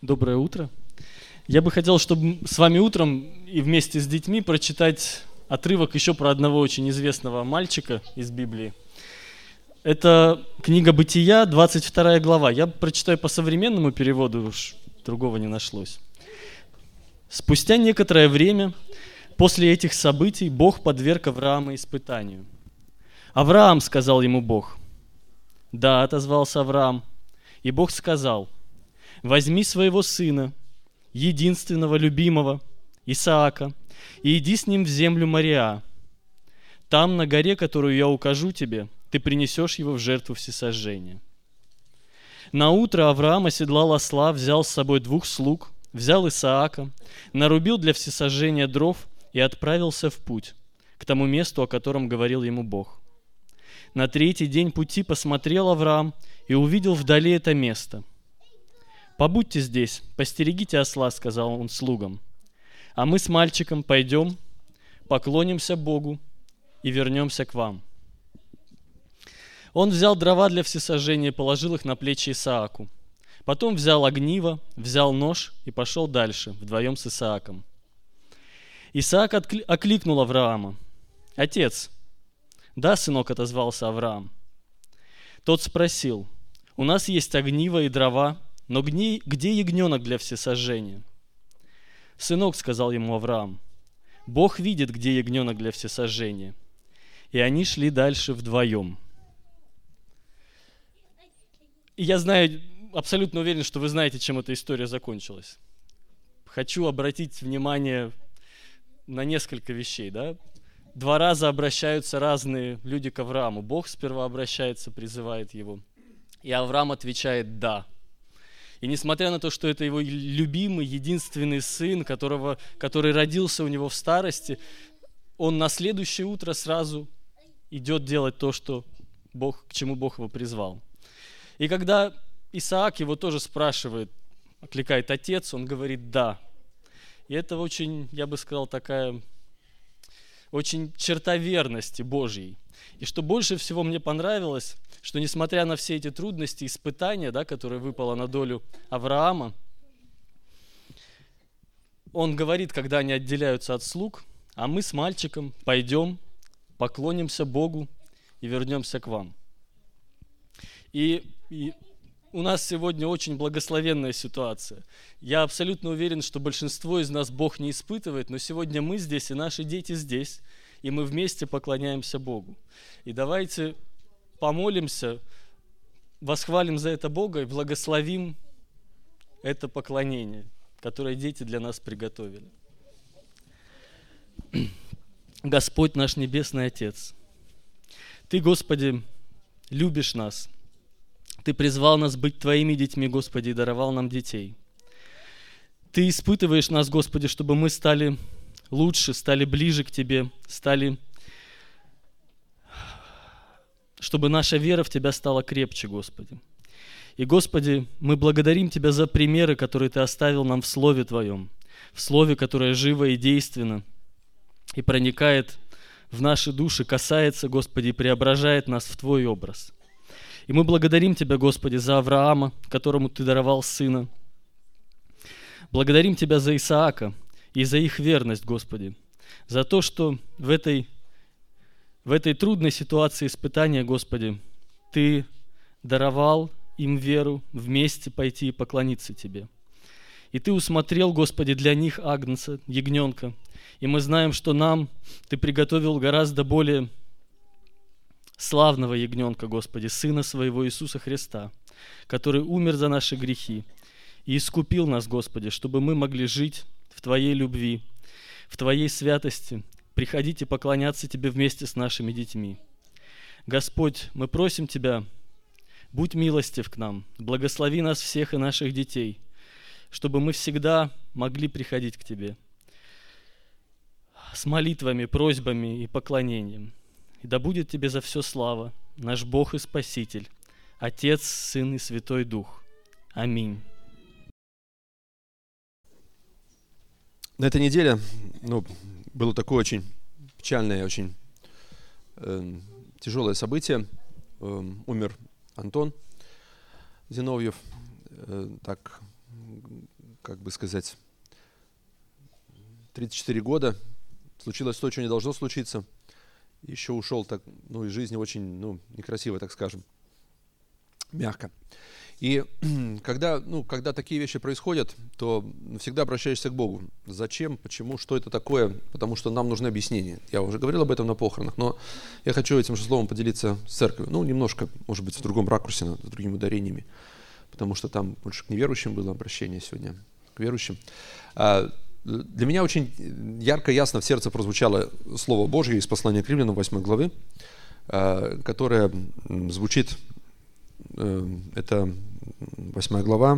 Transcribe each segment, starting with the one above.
Доброе утро. Я бы хотел, чтобы с вами утром и вместе с детьми прочитать отрывок еще про одного очень известного мальчика из Библии. Это книга Бытия, 22 глава. Я прочитаю по современному переводу, уж другого не нашлось. Спустя некоторое время, после этих событий, Бог подверг Авраама испытанию. «Авраам», — сказал ему Бог. «Да», — отозвался Авраам. И Бог сказал: «Возьми своего сына, единственного любимого, Исаака, и иди с ним в землю Мориа. Там, на горе, которую я укажу тебе, ты принесешь его в жертву всесожжения». Наутро Авраам оседлал осла, взял с собой 2 слуг, взял Исаака, нарубил для всесожжения дров и отправился в путь, к тому месту, о котором говорил ему Бог. На 3-й день пути посмотрел Авраам и увидел вдали это место. «Побудьте здесь, постерегите осла», — сказал он слугам, «а мы с мальчиком пойдем, поклонимся Богу и вернемся к вам». Он взял дрова для всесожжения и положил их на плечи Исааку. Потом взял огниво, взял нож и пошел дальше, вдвоем с Исааком. Исаак окликнул Авраама: «Отец!» «Да, сынок», — отозвался Авраам. Тот спросил: «У нас есть огниво и дрова, но где ягненок для всесожжения?» «Сынок», — сказал ему Авраам, «Бог видит, где ягненок для всесожжения». И они шли дальше вдвоем. И я знаю, абсолютно уверен, что вы знаете, чем эта история закончилась. Хочу обратить внимание на несколько вещей, да? 2 раза обращаются разные люди к Аврааму. Бог сперва обращается, призывает его, и Авраам отвечает «да». И несмотря на то, что это его любимый, единственный сын, который родился у него в старости, он на следующее утро сразу идет делать то, к чему Бог его призвал. И когда Исаак его тоже спрашивает, окликает отец, он говорит «да». И это очень, я бы сказал, такая очень черта верности Божьей. И что больше всего мне понравилось, что несмотря на все эти трудности, испытания, да, которые выпало на долю Авраама, он говорит, когда они отделяются от слуг: «А мы с мальчиком пойдем, поклонимся Богу и вернемся к вам». И у нас сегодня очень благословенная ситуация. Я абсолютно уверен, что большинство из нас Бог не испытывает, но сегодня мы здесь, и наши дети здесь, и мы вместе поклоняемся Богу. И давайте помолимся, восхвалим за это Бога и благословим это поклонение, которое дети для нас приготовили. Господь наш Небесный Отец, Ты, Господи, любишь нас. Ты призвал нас быть Твоими детьми, Господи, и даровал нам детей. Ты испытываешь нас, Господи, чтобы мы стали лучше, стали ближе к Тебе, чтобы наша вера в Тебя стала крепче, Господи. И, Господи, мы благодарим Тебя за примеры, которые Ты оставил нам в Слове Твоем, в Слове, которое живо и действенно, и проникает в наши души, касается, Господи, и преображает нас в Твой образ. И мы благодарим Тебя, Господи, за Авраама, которому Ты даровал сына. Благодарим Тебя за Исаака и за их верность, Господи, за то, что в этой трудной ситуации испытания, Господи, Ты даровал им веру вместе пойти и поклониться Тебе. И Ты усмотрел, Господи, для них агнца, ягненка. И мы знаем, что нам Ты приготовил гораздо более славного ягненка, Господи, Сына Своего Иисуса Христа, который умер за наши грехи и искупил нас, Господи, чтобы мы могли жить в Твоей любви, в Твоей святости, приходить и поклоняться Тебе вместе с нашими детьми. Господь, мы просим Тебя, будь милостив к нам, благослови нас всех и наших детей, чтобы мы всегда могли приходить к Тебе с молитвами, просьбами и поклонением. И да будет Тебе за все слава, наш Бог и Спаситель, Отец, Сын и Святой Дух. Аминь. На этой неделе было такое очень печальное, очень тяжелое событие. Умер Антон Зиновьев. Так как бы сказать, 34 года случилось то, что не должно случиться. Еще ушел так, из жизни очень, некрасиво, так скажем, мягко. И когда такие вещи происходят, то всегда обращаешься к Богу. Зачем, почему, что это такое? Потому что нам нужны объяснения. Я уже говорил об этом на похоронах, но я хочу этим же словом поделиться с церковью. Немножко, может быть, в другом ракурсе, с другими ударениями. Потому что там больше к неверующим было обращение сегодня, к верующим. Для меня очень ярко, ясно в сердце прозвучало Слово Божье из послания к Римлянам 8 главы, которое звучит, это 8 глава,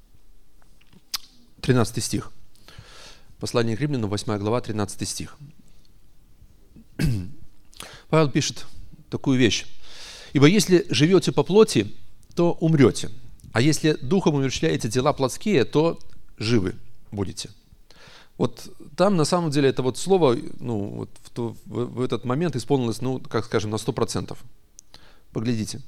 13 стих. Послание к Римлянам, 8 глава, 13 стих. Павел пишет такую вещь. «Ибо если живете по плоти, то умрете, а если духом умерщвляете дела плотские, то живы будете». Вот там, на самом деле, это вот слово, в этот момент исполнилось, на 100%. Поглядите.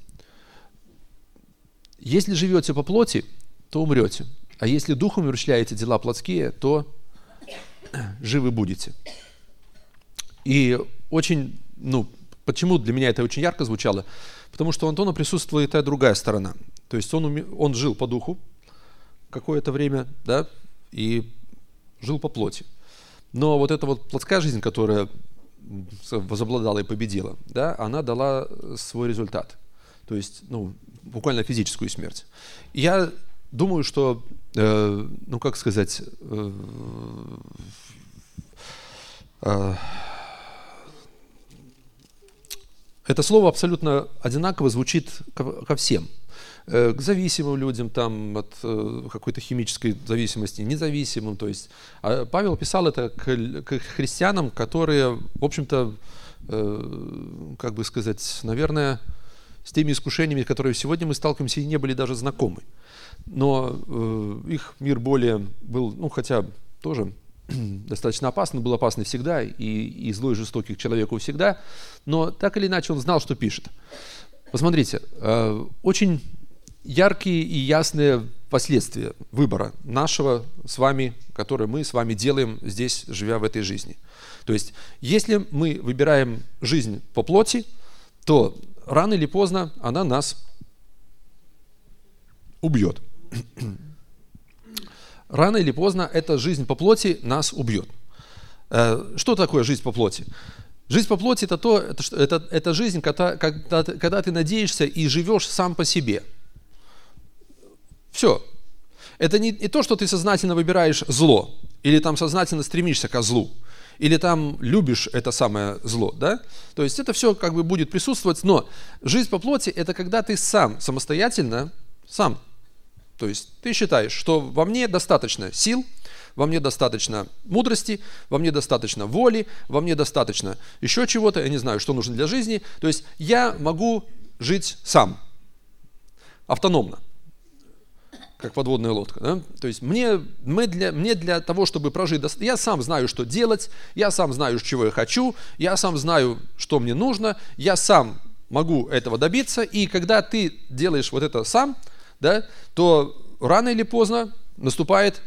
Если живете по плоти, то умрете. А если духом умерщвляете дела плотские, то живы будете. И очень, почему для меня это очень ярко звучало? Потому что у Антона присутствовала и та другая сторона. То есть он жил по духу какое-то время, да, и жил по плоти. Но вот эта вот плотская жизнь, которая возобладала и победила, да, она дала свой результат. То есть, буквально физическую смерть. Я думаю, что, это слово абсолютно одинаково звучит ко всем. К зависимым людям там, от какой-то химической зависимости, независимым. То есть Павел писал это к христианам, которые, в общем-то, наверное, с теми искушениями, которые сегодня мы сталкиваемся, и не были даже знакомы. Но их мир более был, хотя тоже достаточно опасный, был опасный всегда, и злой, и жестокий к человеку всегда, но так или иначе он знал, что пишет. Посмотрите, очень яркие и ясные последствия выбора нашего с вами, который мы с вами делаем здесь, живя в этой жизни. То есть, если мы выбираем жизнь по плоти, то рано или поздно она нас убьет. Рано или поздно эта жизнь по плоти нас убьет. Что такое жизнь по плоти? Жизнь по плоти это жизнь, когда ты надеешься и живешь сам по себе. Все. Это не то, что ты сознательно выбираешь зло, или там сознательно стремишься ко злу, или там любишь это самое зло, да? То есть это все будет присутствовать, но жизнь по плоти это когда ты сам, самостоятельно, сам. То есть ты считаешь, что во мне достаточно сил, во мне достаточно мудрости, во мне достаточно воли, во мне достаточно еще чего-то, я не знаю, что нужно для жизни. То есть я могу жить сам, автономно, как подводная лодка. Да? То есть мне для того, чтобы прожить, я сам знаю, что делать, я сам знаю, чего я хочу, я сам знаю, что мне нужно, я сам могу этого добиться. И когда ты делаешь вот это сам, да, то рано или поздно наступает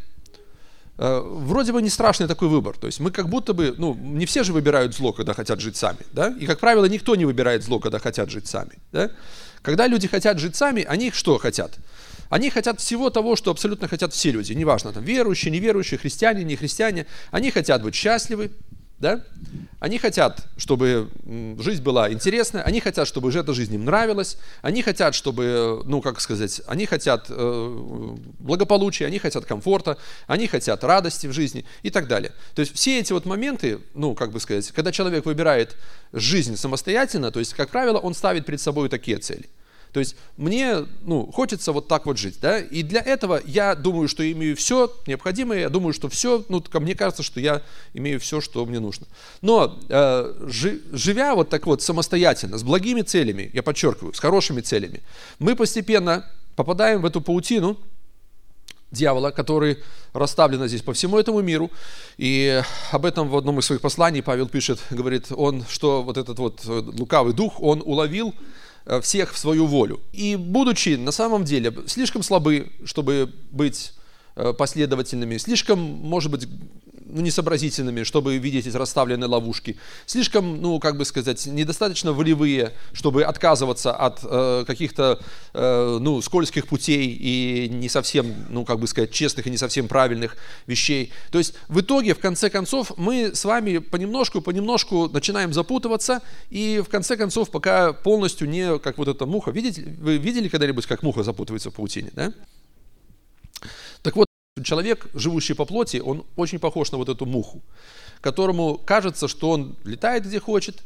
вроде бы не страшный такой выбор. То есть мы как будто бы, не все же выбирают зло, когда хотят жить сами. Да? И, как правило, никто не выбирает зло, когда хотят жить сами. Да? Когда люди хотят жить сами, они что хотят? Они хотят всего того, что абсолютно хотят все люди. Неважно, там, верующие, неверующие, христиане, не христиане. Они хотят быть счастливы. Да? Они хотят, чтобы жизнь была интересная, они хотят, чтобы эта жизнь им нравилась, они хотят, чтобы, они хотят благополучия, они хотят комфорта, они хотят радости в жизни и так далее. То есть все эти вот моменты, когда человек выбирает жизнь самостоятельно, то есть, как правило, он ставит перед собой такие цели. То есть мне хочется вот так вот жить, да, и для этого я думаю, что имею все необходимое, я думаю, что все, мне кажется, что я имею все, что мне нужно. Но живя вот так вот самостоятельно, с благими целями, я подчеркиваю, с хорошими целями, мы постепенно попадаем в эту паутину дьявола, который расставлен здесь по всему этому миру. И об этом в одном из своих посланий Павел пишет, говорит, что вот этот вот лукавый дух, он уловил всех в свою волю. И будучи на самом деле слишком слабы, чтобы быть последовательными, слишком, может быть, несообразительными, чтобы видеть эти расставленные ловушки, слишком, недостаточно волевые, чтобы отказываться от каких-то, скользких путей и не совсем, честных и не совсем правильных вещей. То есть в итоге, в конце концов, мы с вами понемножку начинаем запутываться, и в конце концов, пока полностью не, как вот эта муха. Вы видели когда-нибудь, как муха запутывается в паутине, да? Так вот, человек, живущий по плоти, он очень похож на вот эту муху, которому кажется, что он летает где хочет,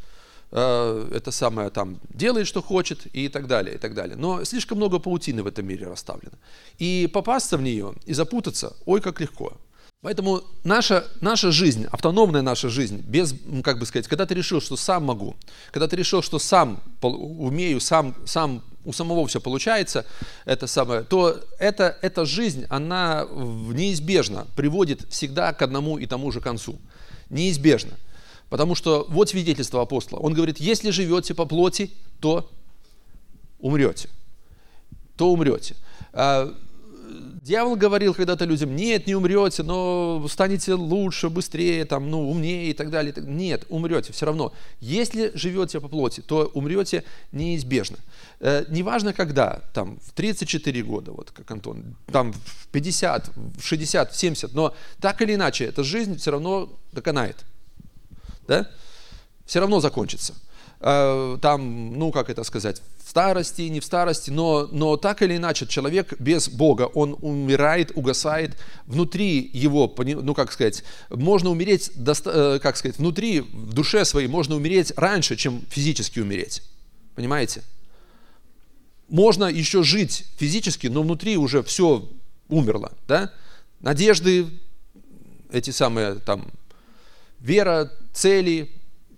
делает, что хочет и так далее, и так далее. Но слишком много паутины в этом мире расставлено. И попасться в нее, и запутаться, ой, как легко. Поэтому наша жизнь, автономная наша жизнь, без, когда ты решил, что сам могу, когда ты решил, что сам умею, сам у самого все получается, то эта жизнь, она неизбежно приводит всегда к одному и тому же концу. Неизбежно. Потому что вот свидетельство апостола. Он говорит, если живете по плоти, то умрете. Дьявол говорил когда-то людям, нет, не умрете, но станете лучше, быстрее, умнее и так далее. Нет, умрете все равно. Если живете по плоти, то умрете неизбежно. Неважно когда, в 34 года, вот как Антон, в 50, в 60, в 70, но так или иначе, эта жизнь все равно доконает. Да? Все равно закончится. В старости, не в старости, но так или иначе человек без Бога, он умирает, угасает, внутри его, можно умереть, внутри, в душе своей можно умереть раньше, чем физически умереть, понимаете? Можно еще жить физически, но внутри уже все умерло, да? Надежды, вера, цели,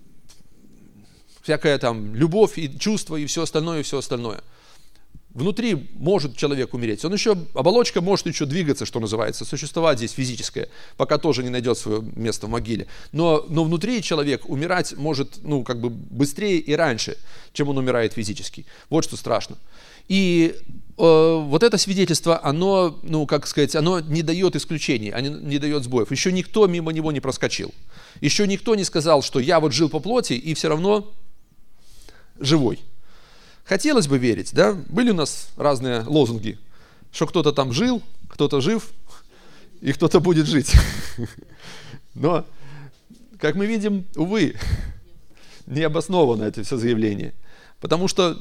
всякая любовь и чувства и все остальное. Внутри может человек умереть. Оболочка может еще двигаться, что называется, существовать здесь физическое, пока тоже не найдет свое место в могиле. Но внутри человек умирать может, быстрее и раньше, чем он умирает физически. Вот что страшно. И вот это свидетельство, оно, оно не дает исключений, оно не дает сбоев. Еще никто мимо него не проскочил. Еще никто не сказал, что я вот жил по плоти и все равно живой. Хотелось бы верить, да? Были у нас разные лозунги, что кто-то там жил, кто-то жив, и кто-то будет жить. Но, как мы видим, увы, не обосновано это все заявление. Потому что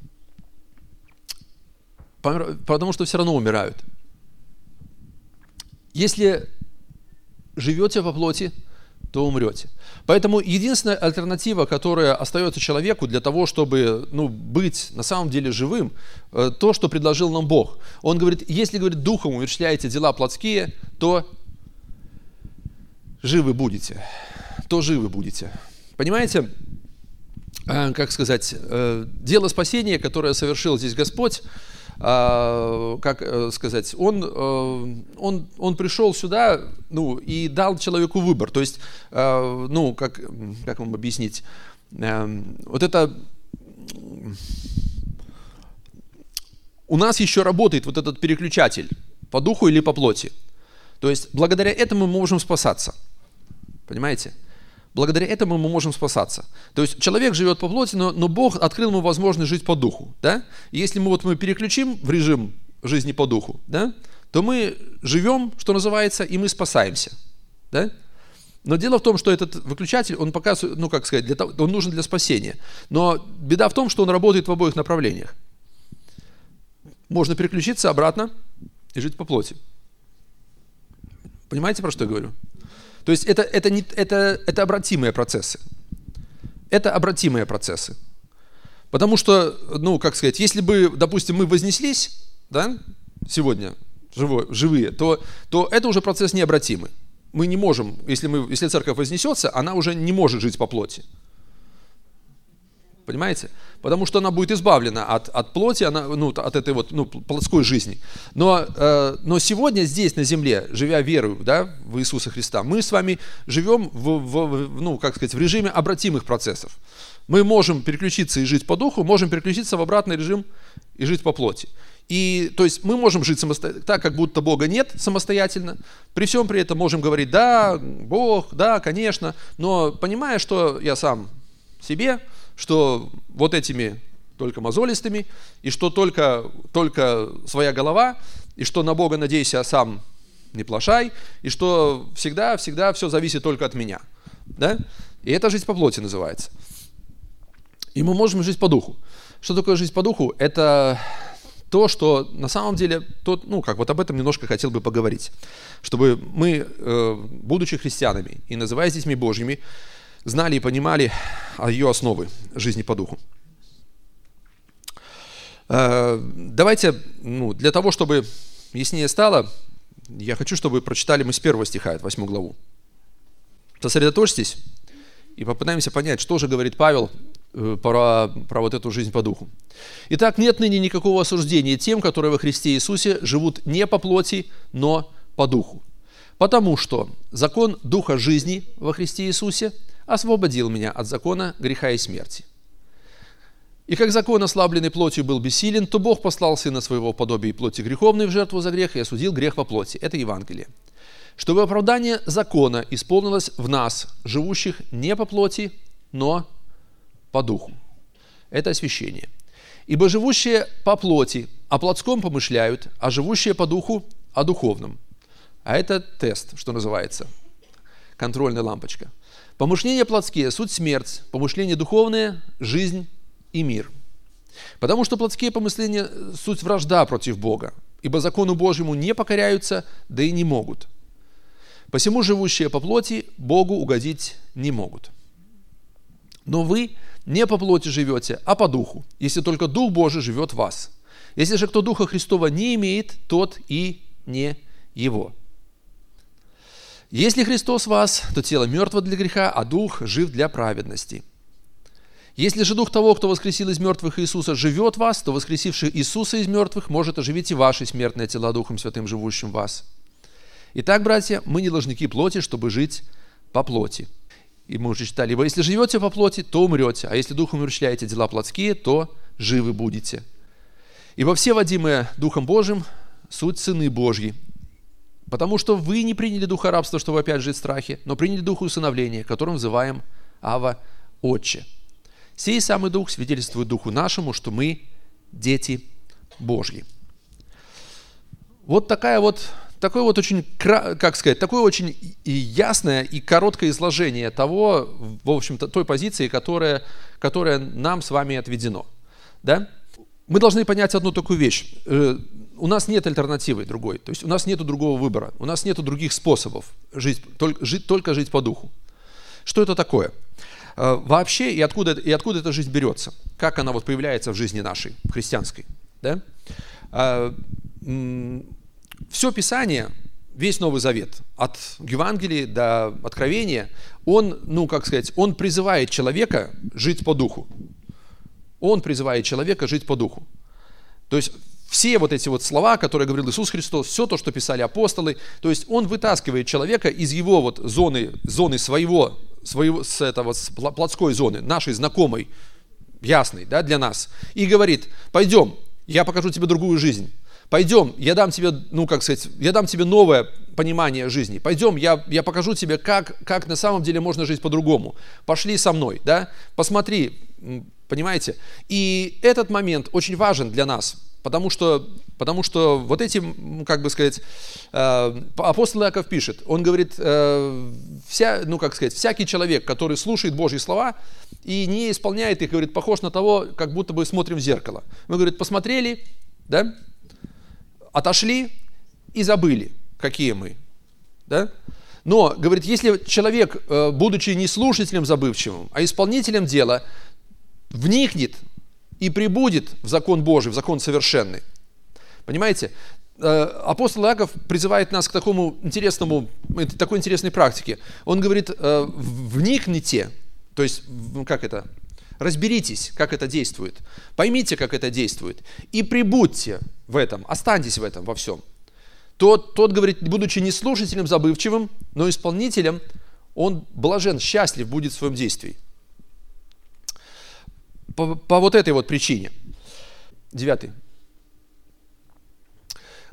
все равно умирают. Если живете по плоти, то умрете. Поэтому единственная альтернатива, которая остается человеку для того, чтобы быть на самом деле живым, то, что предложил нам Бог. Он говорит, если, духом умерщвляете дела плотские, то живы будете. Понимаете, дело спасения, которое совершил здесь Господь, он пришел сюда, и дал человеку выбор. То есть, как вам объяснить, у нас еще работает вот этот переключатель по духу или по плоти. То есть, благодаря этому мы можем спасаться. Понимаете? Благодаря этому мы можем спасаться. То есть человек живет по плоти, но Бог открыл ему возможность жить по духу. Да? И если мы переключим в режим жизни по духу, да, то мы живем, что называется, и мы спасаемся. Да? Но дело в том, что этот выключатель, он показывает, он нужен для спасения. Но беда в том, что он работает в обоих направлениях. Можно переключиться обратно и жить по плоти. Понимаете, про что я говорю? То есть это обратимые процессы. Это обратимые процессы. Потому что, если бы, допустим, мы вознеслись, да, сегодня живые, то это уже процесс необратимый. Мы не можем, если церковь вознесется, она уже не может жить по плоти. Понимаете? Потому что она будет избавлена от плоти, от этой плотской жизни. Но сегодня здесь, на земле, живя верою, да, в Иисуса Христа, мы с вами живем в режиме обратимых процессов. Мы можем переключиться и жить по духу, можем переключиться в обратный режим и жить по плоти. И, то есть, мы можем жить так, как будто Бога нет самостоятельно. При всем при этом можем говорить, да, Бог, да, конечно, но понимая, что я сам себе, что вот этими только мозолистыми, и что только своя голова, и что на Бога надейся, сам не плашай, и что всегда все зависит только от меня. Да? И это жизнь по плоти называется. И мы можем жить по духу. Что такое жизнь по духу? Это то, что на самом деле, вот об этом немножко хотел бы поговорить. Чтобы мы, будучи христианами и называясь детьми Божьими, знали и понимали ее основы жизни по духу. Давайте, для того, чтобы яснее стало, я хочу, чтобы прочитали мы с 1 стиха, 8 главу. Сосредоточьтесь и попытаемся понять, что же говорит Павел про вот эту жизнь по духу. Итак, нет ныне никакого осуждения тем, которые во Христе Иисусе живут не по плоти, но по духу. Потому что закон духа жизни во Христе Иисусе освободил меня от закона греха и смерти. И как закон, ослабленный плотью, был бессилен, то Бог послал Сына Своего в подобие плоти греховной в жертву за грех и осудил грех во плоти. Это Евангелие. Чтобы оправдание закона исполнилось в нас, живущих не по плоти, но по духу. Это освящение. Ибо живущие по плоти о плотском помышляют, а живущие по духу о духовном. А это тест, что называется. Контрольная лампочка. Помышления плотские – суть смерть, помышления духовные – жизнь и мир. Потому что плотские помысления – суть вражда против Бога, ибо закону Божьему не покоряются, да и не могут. Посему живущие по плоти Богу угодить не могут. Но вы не по плоти живете, а по духу, если только Дух Божий живет в вас. Если же кто Духа Христова не имеет, тот и не его. Если Христос в вас, то тело мертво для греха, а Дух жив для праведности. Если же Дух того, кто воскресил из мертвых Иисуса, живет в вас, то воскресивший Иисуса из мертвых может оживить и ваши смертные тела Духом Святым, живущим в вас. Итак, братья, мы не должники плоти, чтобы жить по плоти. И мы уже читали, ибо если живете по плоти, то умрете, а если Духом умерщвляете дела плотские, то живы будете. Ибо все, водимые Духом Божьим, суть сыны Божьи. Потому что вы не приняли духа рабства, чтобы опять жить в страхе, но приняли духа усыновления, которым взываем Ава Отче. Сей самый Дух свидетельствует Духу нашему, что мы дети Божьи. Вот такое очень ясное и короткое изложение того, в общем-то, той позиции, которая нам с вами отведено. Да? Мы должны понять одну такую вещь. У нас нет альтернативы другой, то есть у нас нет другого выбора, у нас нет других способов только жить по духу. Что это такое? Вообще, и откуда эта жизнь берется? Как она появляется в жизни нашей, христианской? Да? Все Писание, весь Новый Завет, от Евангелия до Откровения, он призывает человека жить по духу. Он призывает человека жить по духу. То есть все эти слова, которые говорил Иисус Христос, все то, что писали апостолы, то есть он вытаскивает человека из его зоны с плотской зоны, нашей знакомой, ясной, да, для нас, и говорит: пойдем, я покажу тебе другую жизнь. Пойдем, я дам тебе новое понимание жизни. Пойдем, я покажу тебе, как на самом деле можно жить по-другому. Пошли со мной, да? Посмотри, понимаете? И этот момент очень важен для нас, потому что вот эти, апостол Иаков пишет, он говорит, всякий человек, который слушает Божьи слова и не исполняет их, говорит, похож на того, как будто бы смотрим в зеркало. Мы, говорит, посмотрели, да? Отошли и забыли, какие мы. Да? Но, говорит, если человек, будучи не слушателем забывчивым, а исполнителем дела, вникнет и прибудет в закон Божий, в закон совершенный. Понимаете? Апостол Иаков призывает нас к такой интересной практике. Он говорит, вникните, то есть, разберитесь, как это действует. Поймите, как это действует. И прибудьте в этом, останьтесь в этом во всем. Тот говорит, будучи не слушателем забывчивым, но исполнителем, он блажен, счастлив будет в своем действии. По вот этой причине. 9.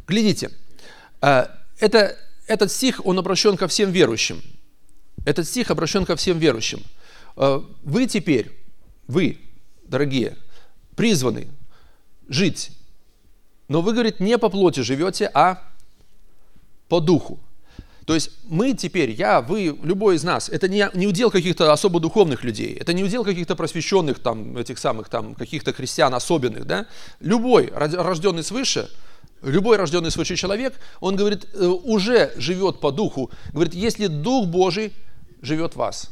Глядите, этот стих, он обращен ко всем верующим. Этот стих обращен ко всем верующим. Вы теперь, вы, дорогие, призваны жить, но вы, говорит, не по плоти живете, а по духу. То есть мы теперь, я, вы, любой из нас, это не удел каких-то особо духовных людей, это не удел каких-то просвещенных, там, этих самых, там, каких-то христиан особенных, да? Любой рожденный свыше человек, он, говорит, уже живет по духу. Говорит, если Дух Божий живет в вас.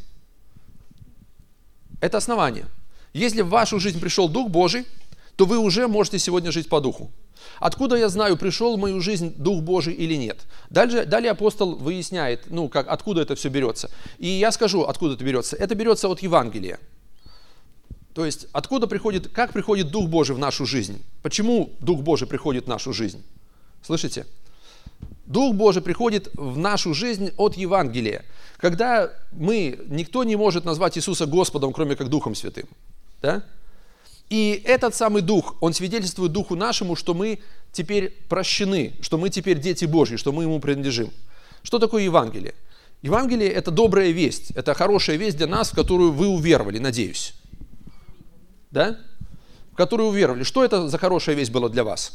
Это основание. Если в вашу жизнь пришел Дух Божий, то вы уже можете сегодня жить по духу. Откуда я знаю, пришел в мою жизнь Дух Божий или нет? Далее апостол выясняет, откуда это все берется. И я скажу, откуда это берется. Это берется от Евангелия. То есть, как приходит Дух Божий в нашу жизнь? Почему Дух Божий приходит в нашу жизнь? Слышите? Дух Божий приходит в нашу жизнь от Евангелия. Когда никто не может назвать Иисуса Господом, кроме как Духом Святым. Да? И этот самый Дух, он свидетельствует Духу нашему, что мы теперь прощены, что мы теперь дети Божьи, что мы Ему принадлежим. Что такое Евангелие? Евангелие – это добрая весть, это хорошая весть для нас, в которую вы уверовали, надеюсь. Да? В которую уверовали. Что это за хорошая весть была для вас?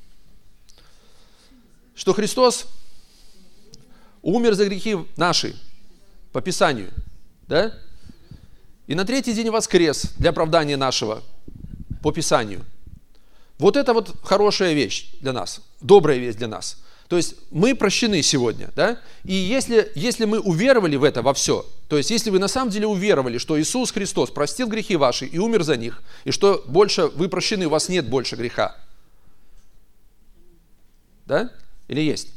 Что Христос умер за грехи наши, по Писанию, да? И на третий день воскрес для оправдания нашего, по Писанию. Вот это вот хорошая вещь для нас, добрая весть для нас. То есть мы прощены сегодня, да? И если мы уверовали в это во все, то есть если вы на самом деле уверовали, что Иисус Христос простил грехи ваши и умер за них, и что больше вы прощены, у вас нет больше греха. Да? Или есть?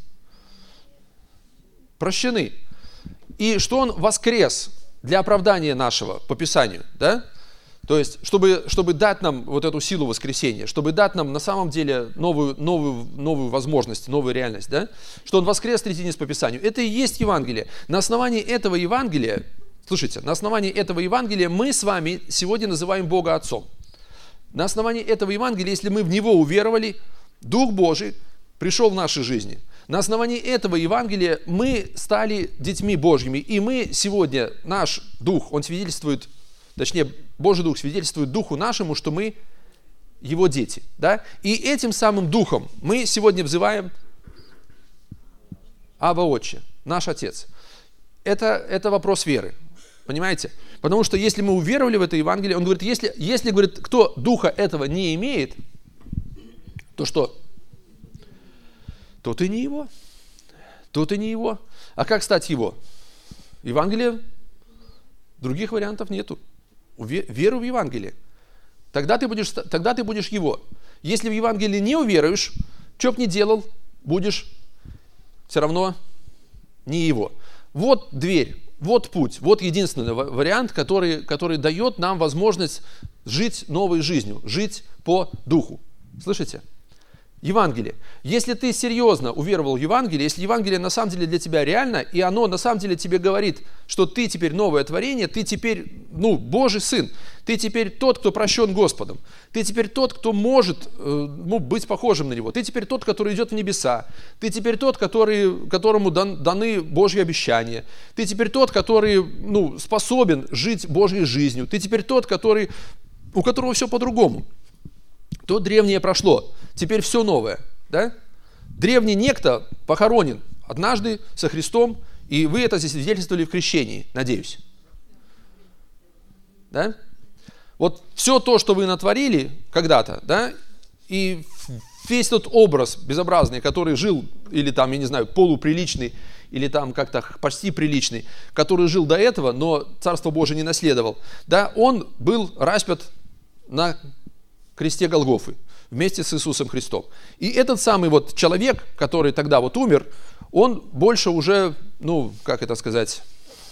Прощены. И что Он воскрес для оправдания нашего по Писанию, да? То есть, чтобы дать нам вот эту силу воскресения, чтобы дать нам на самом деле новую возможность, новую реальность, да? Что Он воскрес третий день по Писанию. Это и есть Евангелие. На основании этого Евангелия, слушайте, на основании этого Евангелия мы с вами сегодня называем Бога Отцом. На основании этого Евангелия, если мы в Него уверовали, Дух Божий пришел в наши жизни. На основании этого Евангелия мы стали детьми Божьими. И мы сегодня, наш Дух, он свидетельствует, точнее, Божий Дух свидетельствует Духу нашему, что мы Его дети. Да? И этим самым Духом мы сегодня взываем Абба Отче, наш Отец. Это вопрос веры. Понимаете? Потому что если мы уверовали в это Евангелие, он говорит, если говорит, кто Духа этого не имеет, то что? Тот и не его. Тот и не его. А как стать его? Евангелие, других вариантов нету. Веру в Евангелие. Тогда ты будешь его. Если в Евангелие не уверуешь, что бы ни делал, будешь все равно не его. Вот дверь, вот путь, вот единственный вариант, который дает нам возможность жить новой жизнью, жить по духу. Слышите? Евангелие. Если ты серьезно уверовал в Евангелие, если Евангелие на самом деле для тебя реально, и оно на самом деле тебе говорит, что ты теперь новое творение, ты теперь, Божий Сын, ты теперь тот, кто прощен Господом, ты теперь тот, кто может быть похожим на Него, ты теперь тот, который идет в небеса, ты теперь тот, которому даны Божьи обещания, ты теперь тот, который способен жить Божьей жизнью, ты теперь тот, у которого все по-другому. То древнее прошло, теперь все новое. Да? Древний некто похоронен однажды со Христом, и вы это засвидетельствовали в крещении, надеюсь. Да? Вот все то, что вы натворили когда-то, да, и весь тот образ безобразный, который жил, или там, я не знаю, полуприличный, или там как-то почти приличный, который жил до этого, но Царство Божие не наследовал, да, он был распят на кресте Голгофы вместе с Иисусом Христом. И этот самый вот человек, который тогда вот умер, он больше уже, как это сказать,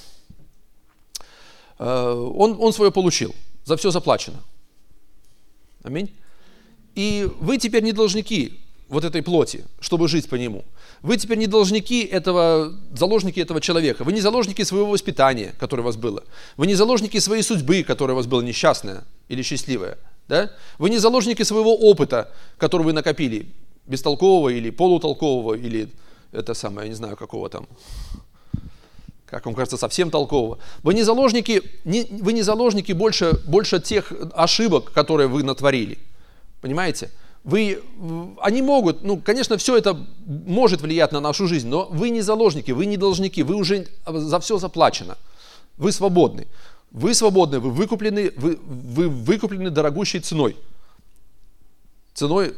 он свое получил, за все заплачено. Аминь. И вы теперь не должники вот этой плоти, чтобы жить по нему. Вы теперь не заложники этого человека. Вы не заложники своего воспитания, которое у вас было. Вы не заложники своей судьбы, которая у вас была несчастная или счастливая. Да? Вы не заложники своего опыта, который вы накопили, бестолкового или полутолкового, или это самое, я не знаю, какого там, как вам кажется, совсем толкового. Вы не заложники больше тех ошибок, которые вы натворили. Понимаете? Они могут, конечно, все это может влиять на нашу жизнь, но вы не заложники, вы не должники, вы уже за все заплачено. Вы свободны. Вы свободны, вы выкуплены дорогущей ценой. Ценой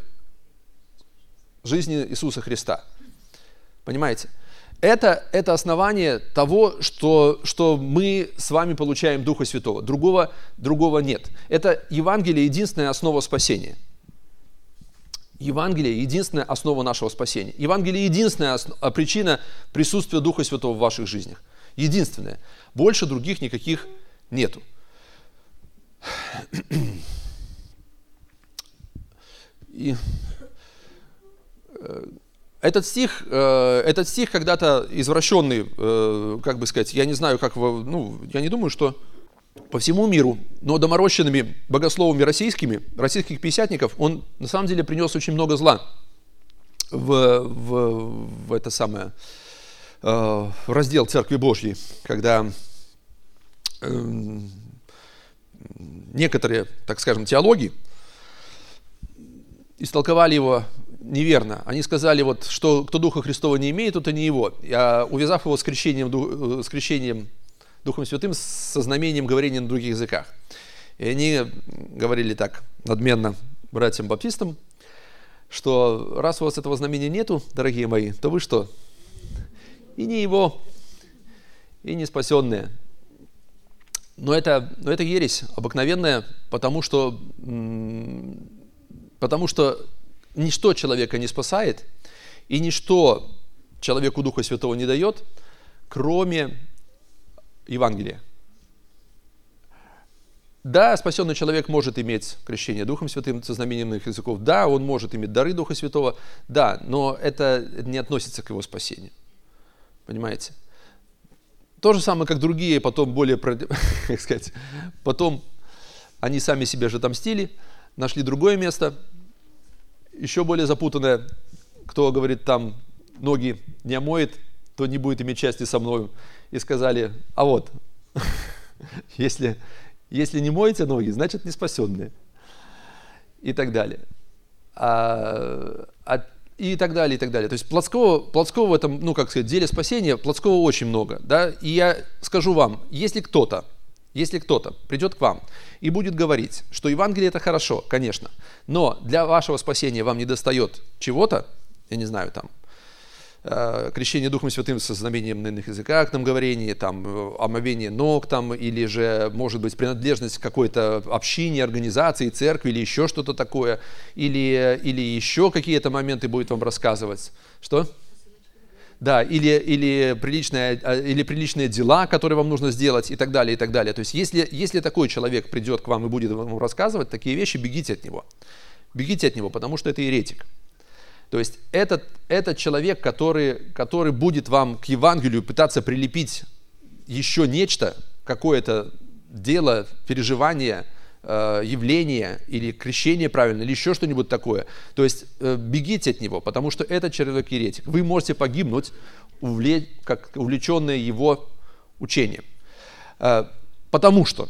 жизни Иисуса Христа. Понимаете? Это основание того, что мы с вами получаем Духа Святого. Другого нет. Это Евангелие — единственная основа спасения. Евангелие — единственная основа нашего спасения. Евангелие — единственная причина присутствия Духа Святого в ваших жизнях. Единственная. Больше других никаких нету. И этот стих когда-то извращенный, как бы сказать, я не знаю, я не думаю, что по всему миру, но доморощенными богословами российских пятидесятников, он на самом деле принес очень много зла в это самое, в раздел Церкви Божьей, когда некоторые, так скажем, теологи истолковали его неверно. Они сказали, что кто Духа Христова не имеет, тот и не его, увязав его с крещением Духом Святым, со знамением говорения на других языках. И они говорили так надменно братьям-баптистам, что раз у вас этого знамения нету, дорогие мои, то вы что? И не его, и не спасенные. Но это ересь обыкновенная, потому что ничто человека не спасает, и ничто человеку Духа Святого не дает, кроме Евангелия. Да, спасенный человек может иметь крещение Духом Святым со знамением иных языков. Да, он может иметь дары Духа Святого. Да, но это не относится к его спасению. Понимаете? То же самое, как другие, потом потом они сами себе же отомстили, нашли другое место, еще более запутанное. Кто говорит, там ноги не омоет, то не будет иметь счастья со мною. И сказали, а вот, если не моете ноги, значит не спасенные. И так далее. И так далее, и так далее. То есть плотского в этом, деле спасения, плотского очень много. Да? И я скажу вам, если кто-то придет к вам и будет говорить, что Евангелие это хорошо, конечно, но для вашего спасения вам недостает чего-то, я не знаю, там, крещение Духом Святым со знамением на иных языках, там, говорение, там, омовение ног, там, или же, может быть, принадлежность к какой-то общине, организации, церкви, или еще что-то такое, или еще какие-то моменты будет вам рассказывать. Что? Да, или приличные дела, которые вам нужно сделать, и так далее, и так далее. То есть, если такой человек придет к вам и будет вам рассказывать такие вещи, бегите от него. Бегите от него, потому что это еретик. То есть этот человек, который будет вам к Евангелию пытаться прилепить еще нечто, какое-то дело, переживание, явление или крещение правильно, или еще что-нибудь такое. То есть бегите от него, потому что этот человек еретик. Вы можете погибнуть, как увлеченные его учением. Потому что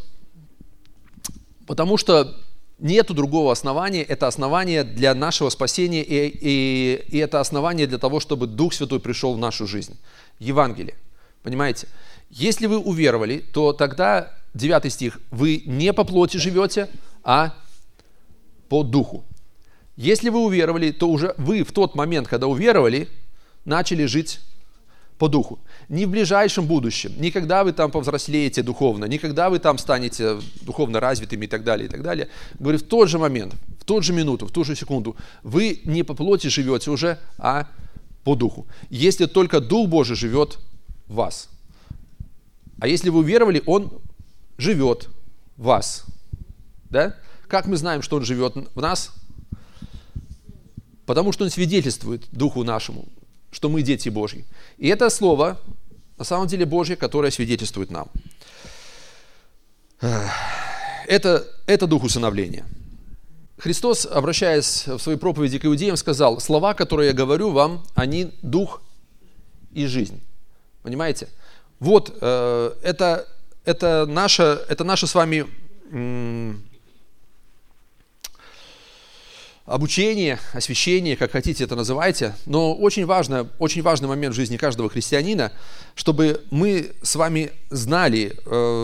нету другого основания, это основание для нашего спасения, и это основание для того, чтобы Дух Святой пришел в нашу жизнь. Евангелие. Понимаете? Если вы уверовали, то тогда, 9 стих, вы не по плоти живете, а по Духу. Если вы уверовали, то уже вы в тот момент, когда уверовали, начали жить по Духу. Не в ближайшем будущем, не когда вы там повзрослеете духовно, не когда вы там станете духовно развитыми и так далее, и так далее. Говорю, в тот же момент, в ту же минуту, в ту же секунду вы не по плоти живете уже, а по Духу. Если только Дух Божий живет в вас. А если вы уверовали, Он живет в вас. Да? Как мы знаем, что Он живет в нас? Потому что Он свидетельствует Духу нашему, что мы дети Божьи. И это слово, на самом деле, Божье, которое свидетельствует нам. Это дух усыновления. Христос, обращаясь в своей проповеди к иудеям, сказал: слова, которые я говорю вам, они дух и жизнь. Понимаете? Вот это наше с вами обучение, освящение, как хотите это называйте, но очень важный момент в жизни каждого христианина, чтобы мы с вами знали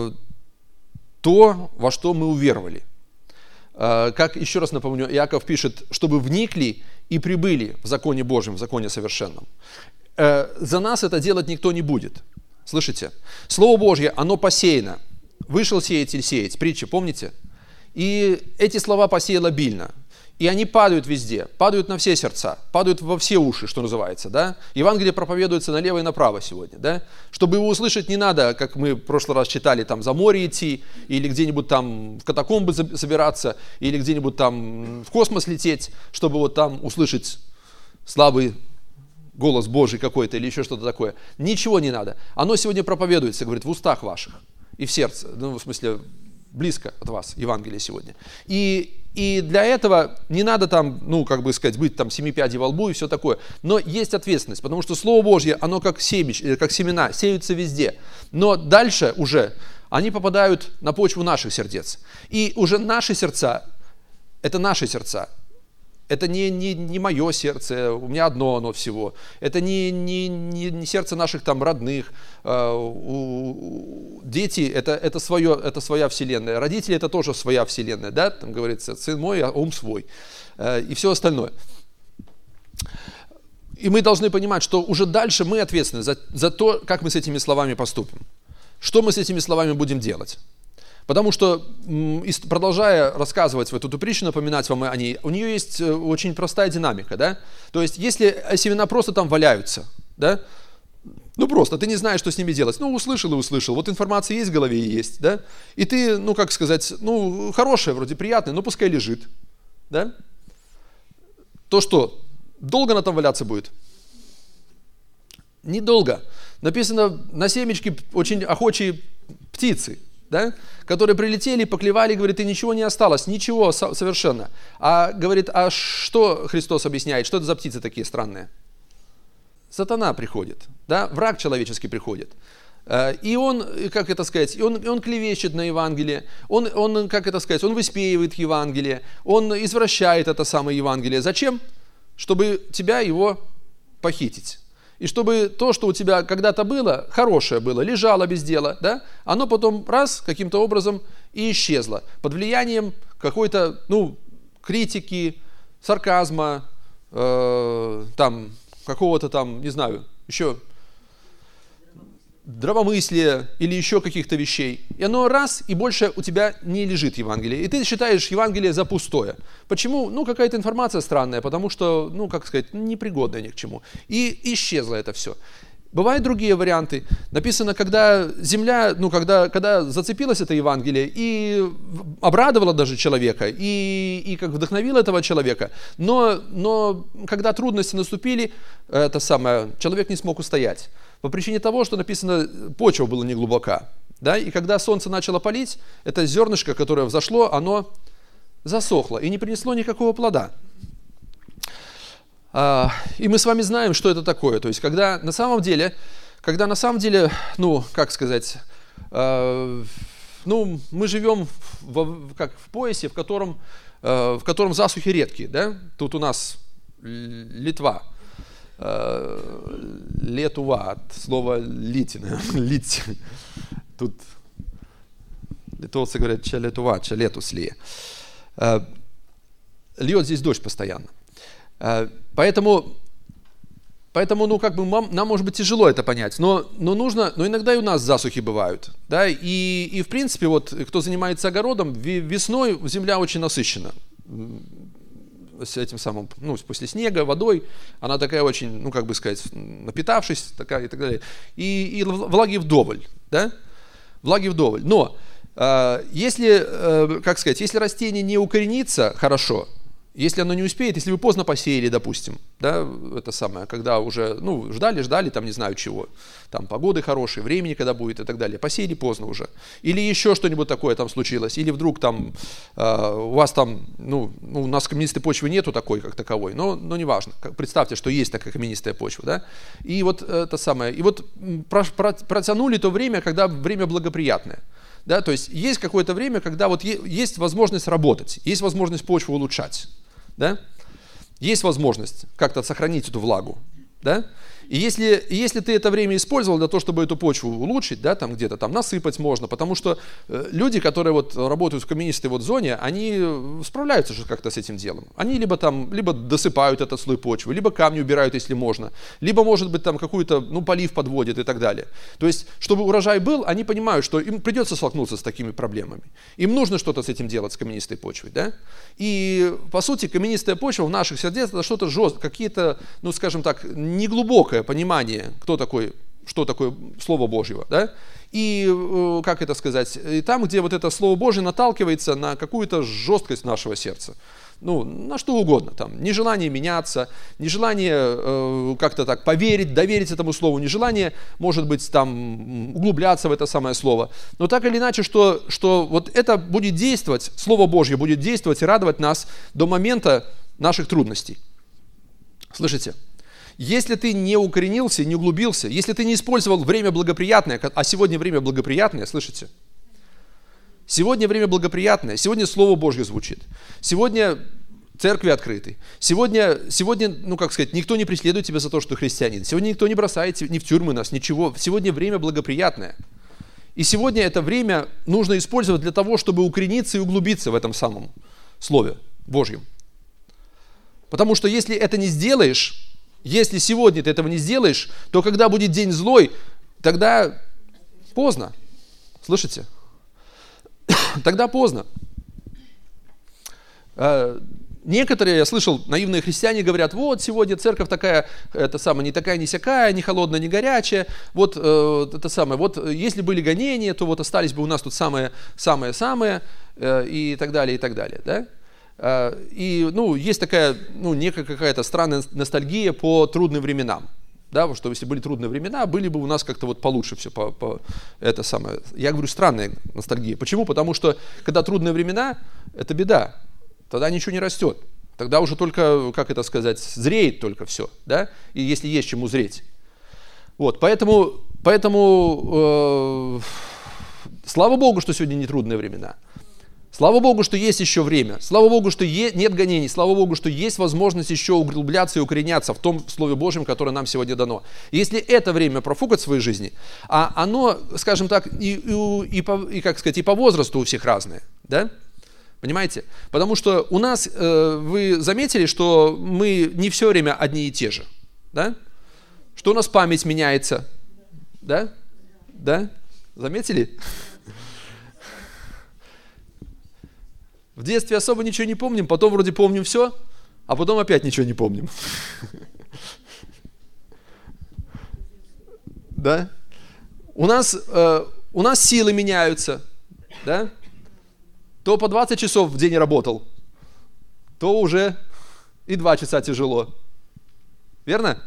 то, во что мы уверовали. Как, еще раз напомню, Иаков пишет, чтобы вникли и прибыли в законе Божьем, в законе совершенном. За нас это делать никто не будет. Слышите? Слово Божье, оно посеяно. Вышел сеятель сеять. Притча, помните? И эти слова посеял обильно. И они падают везде, падают на все сердца, падают во все уши, что называется, да? Евангелие проповедуется налево и направо сегодня, да? Чтобы его услышать, не надо, как мы в прошлый раз читали, там за море идти, или где-нибудь там в катакомбы собираться, или где-нибудь там в космос лететь, чтобы вот там услышать слабый голос Божий какой-то или еще что-то такое. Ничего не надо. Оно сегодня проповедуется, говорит, в устах ваших и в сердце, ну, в смысле, близко от вас, Евангелие сегодня. И для этого не надо там, ну, как бы сказать, быть там 7 пядей во лбу и все такое. Но есть ответственность, потому что Слово Божье, оно как семена, сеются везде. Но дальше уже они попадают на почву наших сердец. И уже наши сердца, это наши сердца. Это не мое сердце, у меня одно оно всего. Это не сердце наших там родных. Дети это своя вселенная. Родители это тоже своя вселенная. Да? Там говорится, сын мой, а ум свой. И все остальное. И мы должны понимать, что уже дальше мы ответственны за то, как мы с этими словами поступим. Что мы с этими словами будем делать. Потому что, продолжая рассказывать вот эту притчу, напоминать вам о ней, у нее есть очень простая динамика, да? То есть, если семена просто там валяются, да? Ну, просто, ты не знаешь, что с ними делать. Ну, услышал и услышал. Вот информация есть в голове и есть, да? И ты, ну, как сказать, ну, хорошая, вроде приятная, но пускай лежит, да? То что, долго она там валяться будет? Недолго. Написано, на семечке очень охочие птицы, да, которые прилетели, поклевали, говорит, и ничего не осталось, ничего совершенно. А говорит, а что Христос объясняет, что это за птицы такие странные? Сатана приходит, да, враг человеческий приходит. И он, как это сказать, он клевещет на Евангелие, он, как это сказать, он выспеивает Евангелие, он извращает это самое Евангелие. Зачем? Чтобы тебя его похитить. И чтобы то, что у тебя когда-то было, хорошее было, лежало без дела, да, оно потом раз, каким-то образом и исчезло. Под влиянием какой-то, ну, критики, сарказма, там, какого-то там, не знаю, еще здравомыслия или еще каких-то вещей. И оно раз, и больше у тебя не лежит Евангелие. И ты считаешь Евангелие за пустое. Почему? Ну, какая-то информация странная, потому что, ну, как сказать, непригодная ни к чему. И исчезло это все. Бывают другие варианты. Написано, когда земля, ну, когда зацепилась это Евангелие и обрадовала даже человека, и как вдохновила этого человека, но когда трудности наступили, это самое, человек не смог устоять. По причине того, что написано, почва была не глубока. Да? И когда солнце начало палить, это зернышко, которое взошло, оно засохло и не принесло никакого плода. И мы с вами знаем, что это такое. То есть, когда на самом деле, ну, как сказать, ну, мы живем как в поясе, в котором засухи редкие. Да? Тут у нас Литва. Летува, от слова литина, лить. Тут литовцы говорят ча летува, ча летус лие. Льет здесь дождь постоянно. Поэтому, ну, как бы нам может быть тяжело это понять, но иногда и у нас засухи бывают, да, и в принципе, вот, кто занимается огородом, весной земля очень насыщена. С этим самым, ну, после снега, водой, она такая очень, ну, как бы сказать, напитавшись, такая и так далее. И влаги вдоволь, да? Влаги вдоволь. Но если, как сказать, если растение не укоренится хорошо, Если оно не успеет, если вы поздно посеяли, допустим, да, это самое, когда уже, ждали, там не знаю чего, там погоды хорошие, времени когда будет и так далее, посеяли поздно уже. Или еще что-нибудь такое там случилось, или вдруг там у вас там, у нас каменистой почвы нету такой, как таковой, но неважно. Представьте, что есть такая каменистая почва, да, и вот это самое, и вот протянули то время, когда время благоприятное. Да, то есть есть какое-то время, когда вот есть возможность работать, есть возможность почву улучшать, да? Есть возможность как-то сохранить эту влагу. Да? И если ты это время использовал для того, чтобы эту почву улучшить, да, там где-то там насыпать можно, потому что люди, которые вот работают в каменистой вот зоне, они справляются же как-то с этим делом. Они либо досыпают этот слой почвы, либо камни убирают, если можно, либо, может быть, там какую-то, полив подводят и так далее. То есть, чтобы урожай был, они понимают, что им придется столкнуться с такими проблемами. Им нужно что-то с этим делать, с каменистой почвой, да? И, по сути, каменистая почва в наших сердцах это что-то жесткое, какие-то, скажем так, неглубокое понимание, что такое Слово Божьего, да? И, как это сказать, и там, где вот это Слово Божье наталкивается на какую-то жесткость нашего сердца, на что угодно, там, нежелание меняться, нежелание как-то так доверить этому Слову, нежелание, может быть, там, углубляться в это самое Слово, но так или иначе, что вот это будет действовать, Слово Божье будет действовать и радовать нас до момента наших трудностей. Слышите? Если ты не укоренился, не углубился, если ты не использовал время благоприятное, а сегодня время благоприятное, слышите? Сегодня время благоприятное, сегодня Слово Божье звучит, сегодня церкви открыты, сегодня, никто не преследует тебя за то, что ты христианин, сегодня никто не бросает ни в тюрьмы нас, ничего, сегодня время благоприятное. И сегодня это время нужно использовать для того, чтобы укорениться и углубиться в этом самом Слове Божьем. Потому что если это не сделаешь, если сегодня ты этого не сделаешь, то когда будет день злой, тогда поздно. Слышите? Тогда поздно. Некоторые, я слышал, наивные христиане говорят, вот сегодня церковь такая, не такая, не сякая, не холодная, не горячая, вот если были гонения, то вот остались бы у нас тут самые-самые, и так далее, да? И, есть такая, некая какая-то странная ностальгия по трудным временам, да, что если были трудные времена, были бы у нас как-то вот получше все, это самое. Я говорю, странная ностальгия. Почему? Потому что, когда трудные времена, это беда, тогда ничего не растет, тогда уже только, зреет только все, да, и если есть чему зреть. Вот, поэтому слава Богу, что сегодня не трудные времена. Слава Богу, что есть еще время. Слава Богу, что нет гонений. Слава Богу, что есть возможность еще углубляться и укореняться в том Слове Божьем, которое нам сегодня дано. Если это время профукать в своей жизни, а оно, скажем так, и по возрасту у всех разное, да? Понимаете? Потому что у нас, вы заметили, что мы не все время одни и те же, да? Что у нас память меняется, да? Да? Заметили? В детстве особо ничего не помним, потом вроде помним все, а потом опять ничего не помним. Да? У нас силы меняются, да? То по 20 часов в день работал, то уже и 2 часа тяжело. Верно?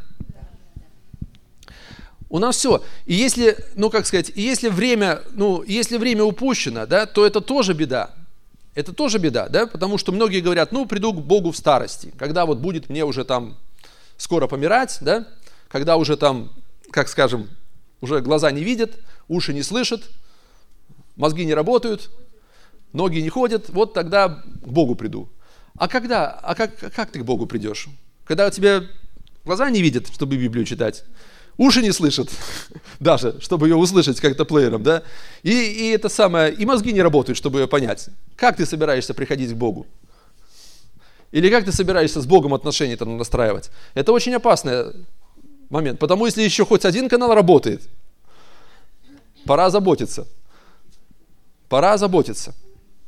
У нас все. И если, если время упущено, да, то это тоже беда. Это тоже беда, да, потому что многие говорят, приду к Богу в старости, когда вот будет мне уже там скоро помирать, да, когда уже там, уже глаза не видят, уши не слышат, мозги не работают, ноги не ходят, вот тогда к Богу приду. А как ты к Богу придешь? Когда у тебя глаза не видят, чтобы Библию читать, уши не слышат даже, чтобы ее услышать как-то плеером, да? И это самое, и мозги не работают, чтобы ее понять. Как ты собираешься приходить к Богу? Или как ты собираешься с Богом отношения там настраивать? Это очень опасный момент, потому если еще хоть один канал работает, пора заботиться. Пора заботиться.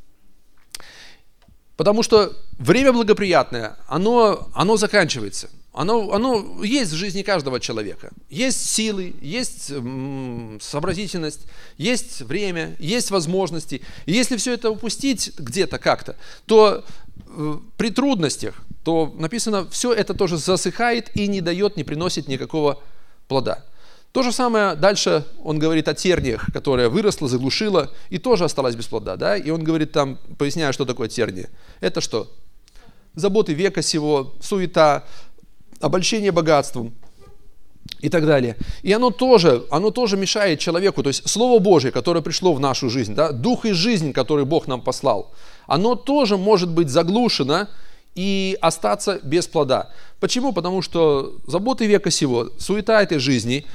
Потому что время благоприятное, оно заканчивается. Оно есть в жизни каждого человека. Есть силы, есть сообразительность, есть время, есть возможности. И если все это упустить где-то как-то, то при трудностях, то написано, все это тоже засыхает и не дает, не приносит никакого плода. То же самое дальше он говорит о терниях, которая выросла, заглушила и тоже осталась без плода. Да? И он говорит там, поясняя, что такое тернии. Это что? Заботы века сего, суета, обольщение богатством и так далее. И оно тоже мешает человеку. То есть Слово Божие, которое пришло в нашу жизнь, да, Дух и жизнь, который Бог нам послал, оно тоже может быть заглушено и остаться без плода. Почему? Потому что заботы века сего, суета этой жизни,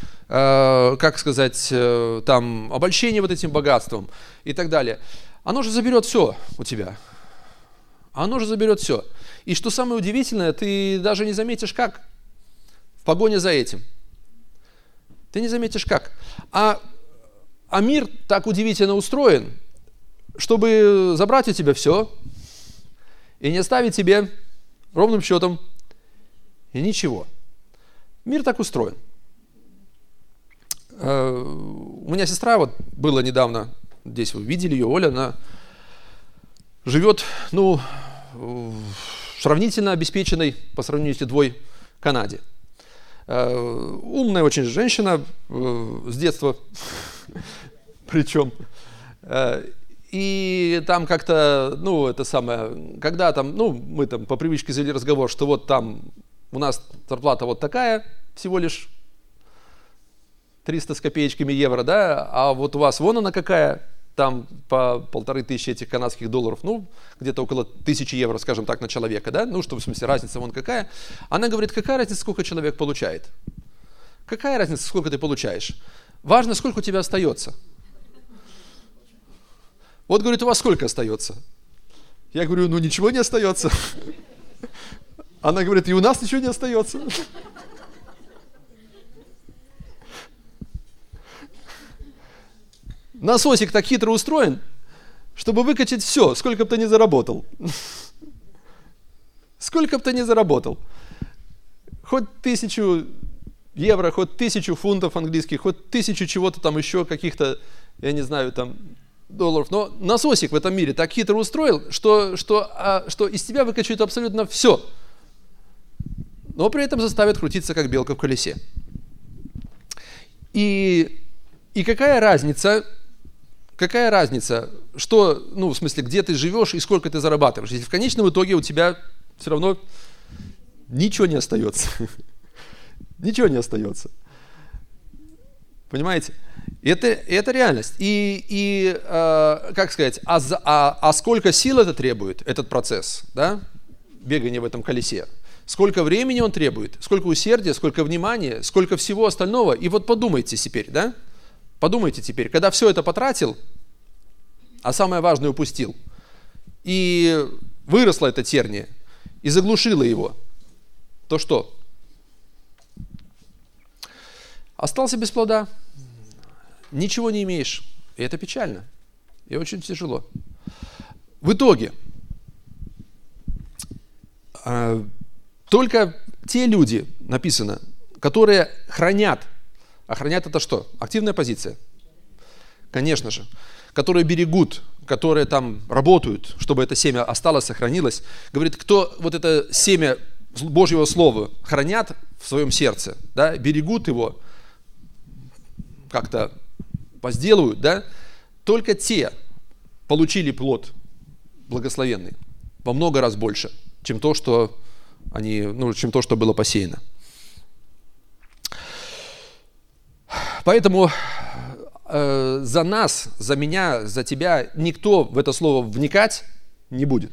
там, обольщение вот этим богатством и так далее, оно же заберет все у тебя. Оно же заберет все. И что самое удивительное, ты даже не заметишь как в погоне за этим. Ты не заметишь как. А мир так удивительно устроен, чтобы забрать у тебя все и не оставить тебе ровным счетом и ничего. Мир так устроен. У меня сестра вот была недавно, здесь вы видели ее, Оля, она живет, сравнительно обеспеченной по сравнению с Литвой Канаде. Умная очень женщина с детства, причем. И там как-то, когда там, мы там по привычке завели разговор, что вот там у нас зарплата вот такая, всего лишь 300 с копеечками евро, да, а вот у вас вон она какая, там по 1500 этих канадских долларов, где-то около 1000 евро, скажем так, на человека, да, что в смысле разница вон какая. Она говорит, какая разница, сколько человек получает? Какая разница, сколько ты получаешь? Важно, сколько у тебя остается. Вот, говорит, у вас сколько остается? Я говорю, ничего не остается. Она говорит, и у нас ничего не остается. Насосик так хитро устроен, чтобы выкачать все, сколько бы ты ни заработал. Сколько бы ты ни заработал. Хоть 1000 евро, хоть 1000 фунтов английских, хоть 1000 чего-то там еще, каких-то, я не знаю, там, долларов. Но насосик в этом мире так хитро устроил, что из тебя выкачают абсолютно все. Но при этом заставят крутиться, как белка в колесе. И какая разница, что, в смысле, где ты живешь и сколько ты зарабатываешь, если в конечном итоге у тебя все равно ничего не остается. Ничего не остается. Понимаете? Это реальность. Как сказать, сколько сил это требует, этот процесс, да? Бегание в этом колесе. Сколько времени он требует, сколько усердия, сколько внимания, сколько всего остального. И вот подумайте теперь, да? Подумайте теперь, когда все это потратил, а самое важное упустил, и выросла эта терния, и заглушила его, то что? Остался без плода, ничего не имеешь. И это печально, и очень тяжело. В итоге, только те люди, написано, которые хранят. А хранят это что? Активная позиция. Конечно же. Которые берегут, которые там работают, чтобы это семя осталось, сохранилось. Говорит, кто вот это семя Божьего Слова хранят в своем сердце, да, берегут его, как-то возделывают, да, только те получили плод благословенный во много раз больше, чем то, что было посеяно. Поэтому за нас, за меня, за тебя никто в это слово вникать не будет.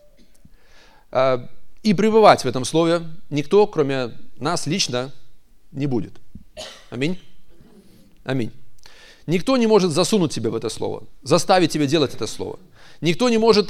И пребывать в этом слове никто, кроме нас лично, не будет. Аминь. Аминь. Никто не может засунуть тебя в это слово, заставить тебя делать это слово. Никто не может,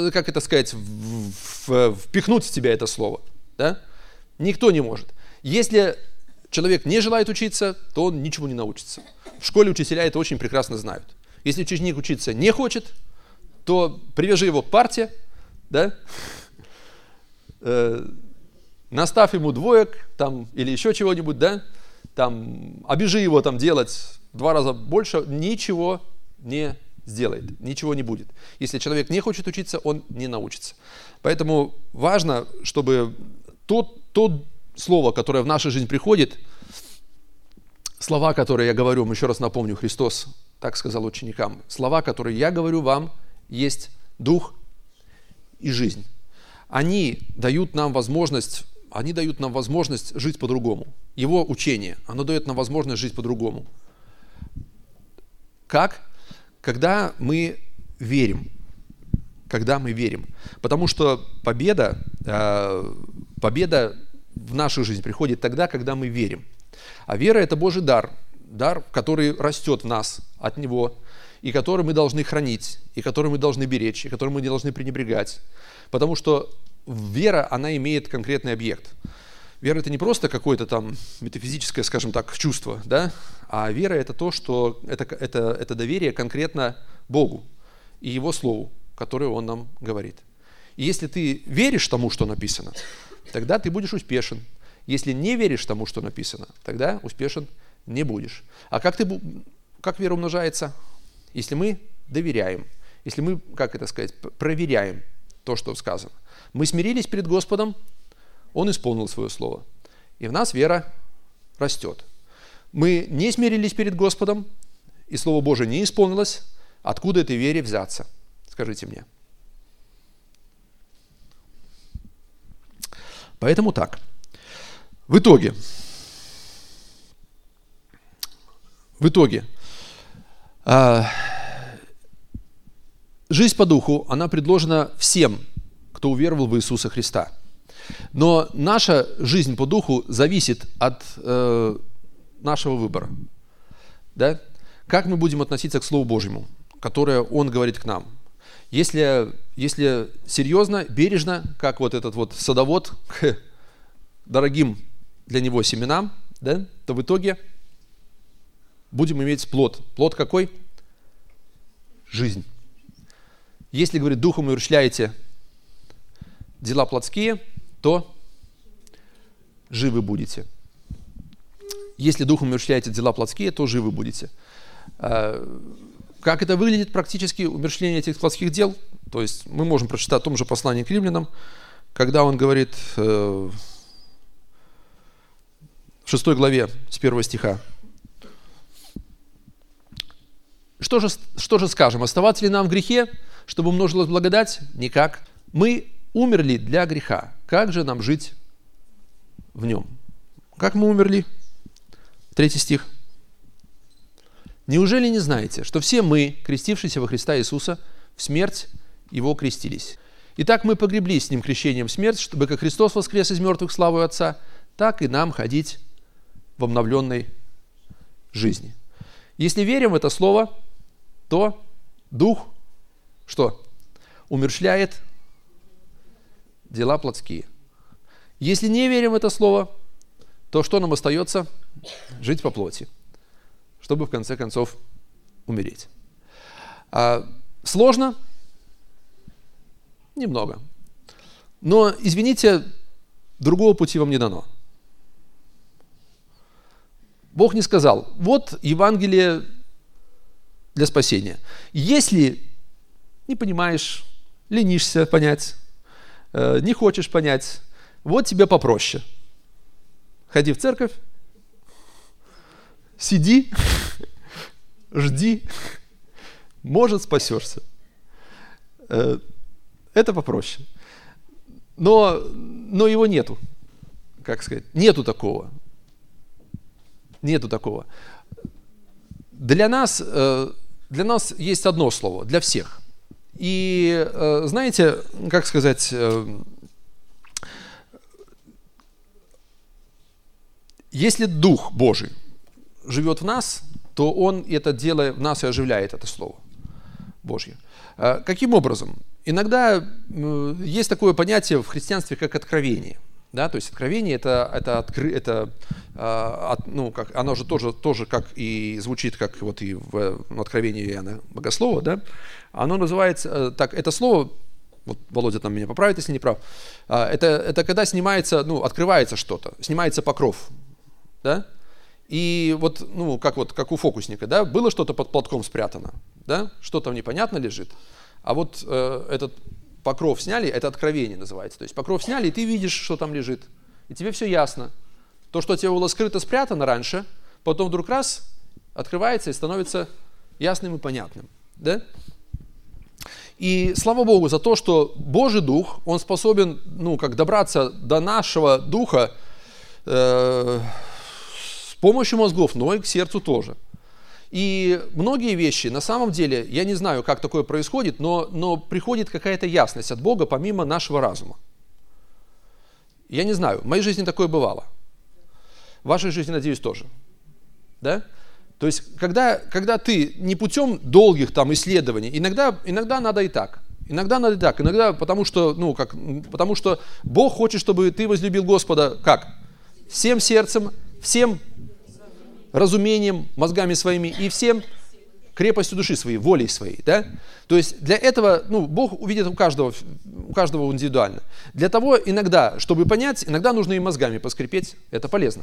впихнуть в тебя это слово. Да? Никто не может. Если человек не желает учиться, то он ничего не научится. В школе учителя это очень прекрасно знают. Если ученик учиться не хочет, то привяжи его к парте, да? наставь ему двоек там, или еще чего-нибудь, да, там, обижи его там делать в 2 раза больше, ничего не сделает, ничего не будет. Если человек не хочет учиться, он не научится. Поэтому важно, чтобы то слово, которое в нашу жизнь приходит, слова, которые я говорю, еще раз напомню, Христос так сказал ученикам, слова, которые я говорю вам, есть дух и жизнь. Они дают нам возможность жить по-другому. Его учение, оно дает нам возможность жить по-другому. Как? Когда мы верим. Когда мы верим. Потому что победа в нашу жизнь приходит тогда, когда мы верим. А вера – это Божий дар, который растет в нас от Него, и который мы должны хранить, и который мы должны беречь, и который мы не должны пренебрегать. Потому что вера, она имеет конкретный объект. Вера – это не просто какое-то там метафизическое, скажем так, чувство, да? А вера – это то, что это доверие конкретно Богу и Его Слову, которое Он нам говорит. И если ты веришь тому, что написано, тогда ты будешь успешен. Если не веришь тому, что написано, тогда успешен не будешь. А как вера умножается? Если мы доверяем, если мы, проверяем то, что сказано. Мы смирились перед Господом, Он исполнил свое слово. И в нас вера растет. Мы не смирились перед Господом, и Слово Божие не исполнилось. Откуда этой вере взяться? Скажите мне. Поэтому так. В итоге, жизнь по духу, она предложена всем, кто уверовал в Иисуса Христа. Но наша жизнь по духу зависит от нашего выбора. Да? Как мы будем относиться к Слову Божьему, которое Он говорит к нам? Если серьезно, бережно, как вот этот вот садовод к дорогим для него семенам, да, то в итоге будем иметь плод. Плод какой? Жизнь. Если, говорит, духом умерщвляете дела плотские, то живы будете. Если духом умерщвляете дела плотские, то живы будете. Как это выглядит практически, умерщвление этих плотских дел? То есть мы можем прочитать в том же послании к римлянам, когда он говорит в 6 главе с 1 стиха. Что же скажем? Оставаться ли нам в грехе, чтобы умножилась благодать? Никак. Мы умерли для греха. Как же нам жить в нем? Как мы умерли? 3 стих. Неужели не знаете, что все мы, крестившиеся во Христа Иисуса, в смерть Его крестились? Итак, мы погреблись с Ним крещением в смерть, чтобы как Христос воскрес из мертвых славою Отца, так и нам ходить в обновленной жизни. Если верим в это слово, то Дух, что? Умерщвляет дела плотские. Если не верим в это слово, то что нам остается? Жить по плоти, чтобы в конце концов умереть. Сложно? Немного. Но, извините, другого пути вам не дано. Бог не сказал, вот Евангелие для спасения. Если не понимаешь, ленишься понять, не хочешь понять, вот тебе попроще. Ходи в церковь, сиди, жди, может, спасешься. Это попроще. Но его нету. Как сказать? Нету такого. Нету такого. Для нас есть одно слово, для всех. И знаете, как сказать, если Дух Божий живет в нас, то Он это дело в нас и оживляет, это Слово Божье. Каким образом? Иногда есть такое понятие в христианстве, как откровение. Да, то есть откровение оно же тоже как и звучит, как вот и в откровении Иоанна Богослова, да, оно называется так, это слово Вот Володя там меня поправит, если не прав. Это когда снимается, открывается что-то, снимается покров, да? И вот, как у фокусника, да, было что-то под платком спрятано, да, что там непонятно лежит, а вот этот покров сняли, это откровение называется, то есть покров сняли, и ты видишь, что там лежит, и тебе все ясно. То, что тебе было скрыто, спрятано раньше, потом вдруг раз, открывается и становится ясным и понятным, да? И слава Богу за то, что Божий Дух, Он способен, добраться до нашего духа, с помощью мозгов, но и к сердцу тоже. И многие вещи, на самом деле, я не знаю, как такое происходит, но приходит какая-то ясность от Бога помимо нашего разума. Я не знаю, в моей жизни такое бывало. В вашей жизни, надеюсь, тоже. Да? То есть, когда ты не путем долгих исследований, иногда надо и так. Иногда потому что Бог хочет, чтобы ты возлюбил Господа как? Всем сердцем, всем разумением, мозгами своими и всем крепостью души своей, волей своей. Да? То есть для этого Бог увидит у каждого индивидуально. Для того иногда, чтобы понять, иногда нужно и мозгами поскрипеть. Это полезно.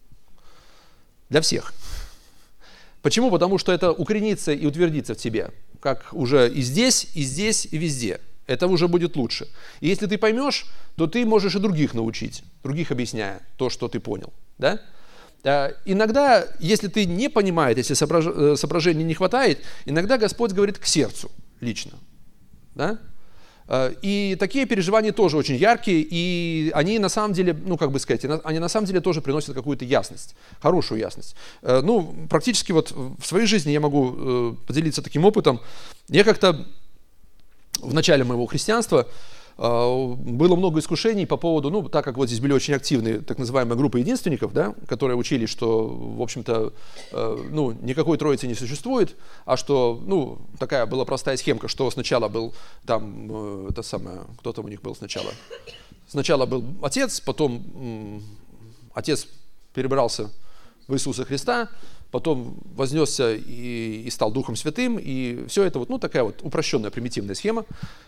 Для всех. Почему? Потому что это укоренится и утвердится в тебе. Как уже и здесь, и везде. Это уже будет лучше. И если ты поймешь, то ты можешь и других научить, других объясняя то, что ты понял. Да? Иногда, если ты не понимаешь, если соображений не хватает, иногда Господь говорит к сердцу лично. Да? И такие переживания тоже очень яркие, и они на самом деле, они на самом деле тоже приносят какую-то ясность, хорошую ясность. Практически вот в своей жизни я могу поделиться таким опытом. Я как-то в начале моего христианства было много искушений по поводу, так как вот здесь были очень активные так называемые группы единственников, да, которые учили, что, в общем-то, никакой Троицы не существует, а что, такая была простая схемка, что сначала был там, кто там у них был сначала? Сначала был Отец, потом Отец перебрался в Иисуса Христа, потом вознесся и стал Духом Святым, и все это такая вот упрощенная, примитивная схема.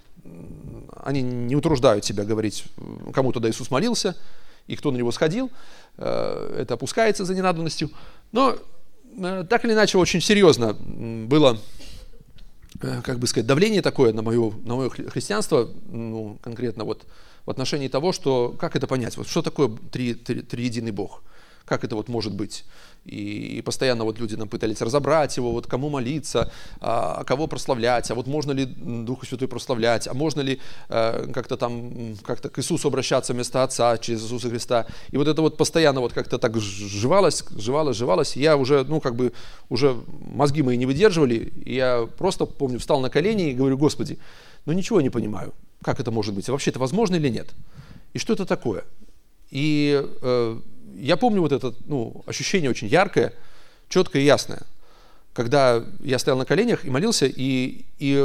Они не утруждают себя говорить, кому тогда Иисус молился, и кто на него сходил. Это опускается за ненадобностью. Но так или иначе очень серьезно было, давление такое на мое христианство, конкретно вот в отношении того, что, как это понять, вот что такое триединый Бог, как это вот может быть. И постоянно вот люди нам пытались разобрать его, вот кому молиться, кого прославлять, а вот можно ли Духу Святой прославлять, а можно ли как-то к Иисусу обращаться вместо Отца через Иисуса Христа. И вот это вот постоянно вот как-то так сживалось, и я уже, уже мозги мои не выдерживали, и я просто, помню, встал на колени и говорю: Господи, ничего не понимаю, как это может быть, вообще это возможно или нет, и что это такое. И я помню вот это ощущение очень яркое, четкое и ясное, когда я стоял на коленях и молился, и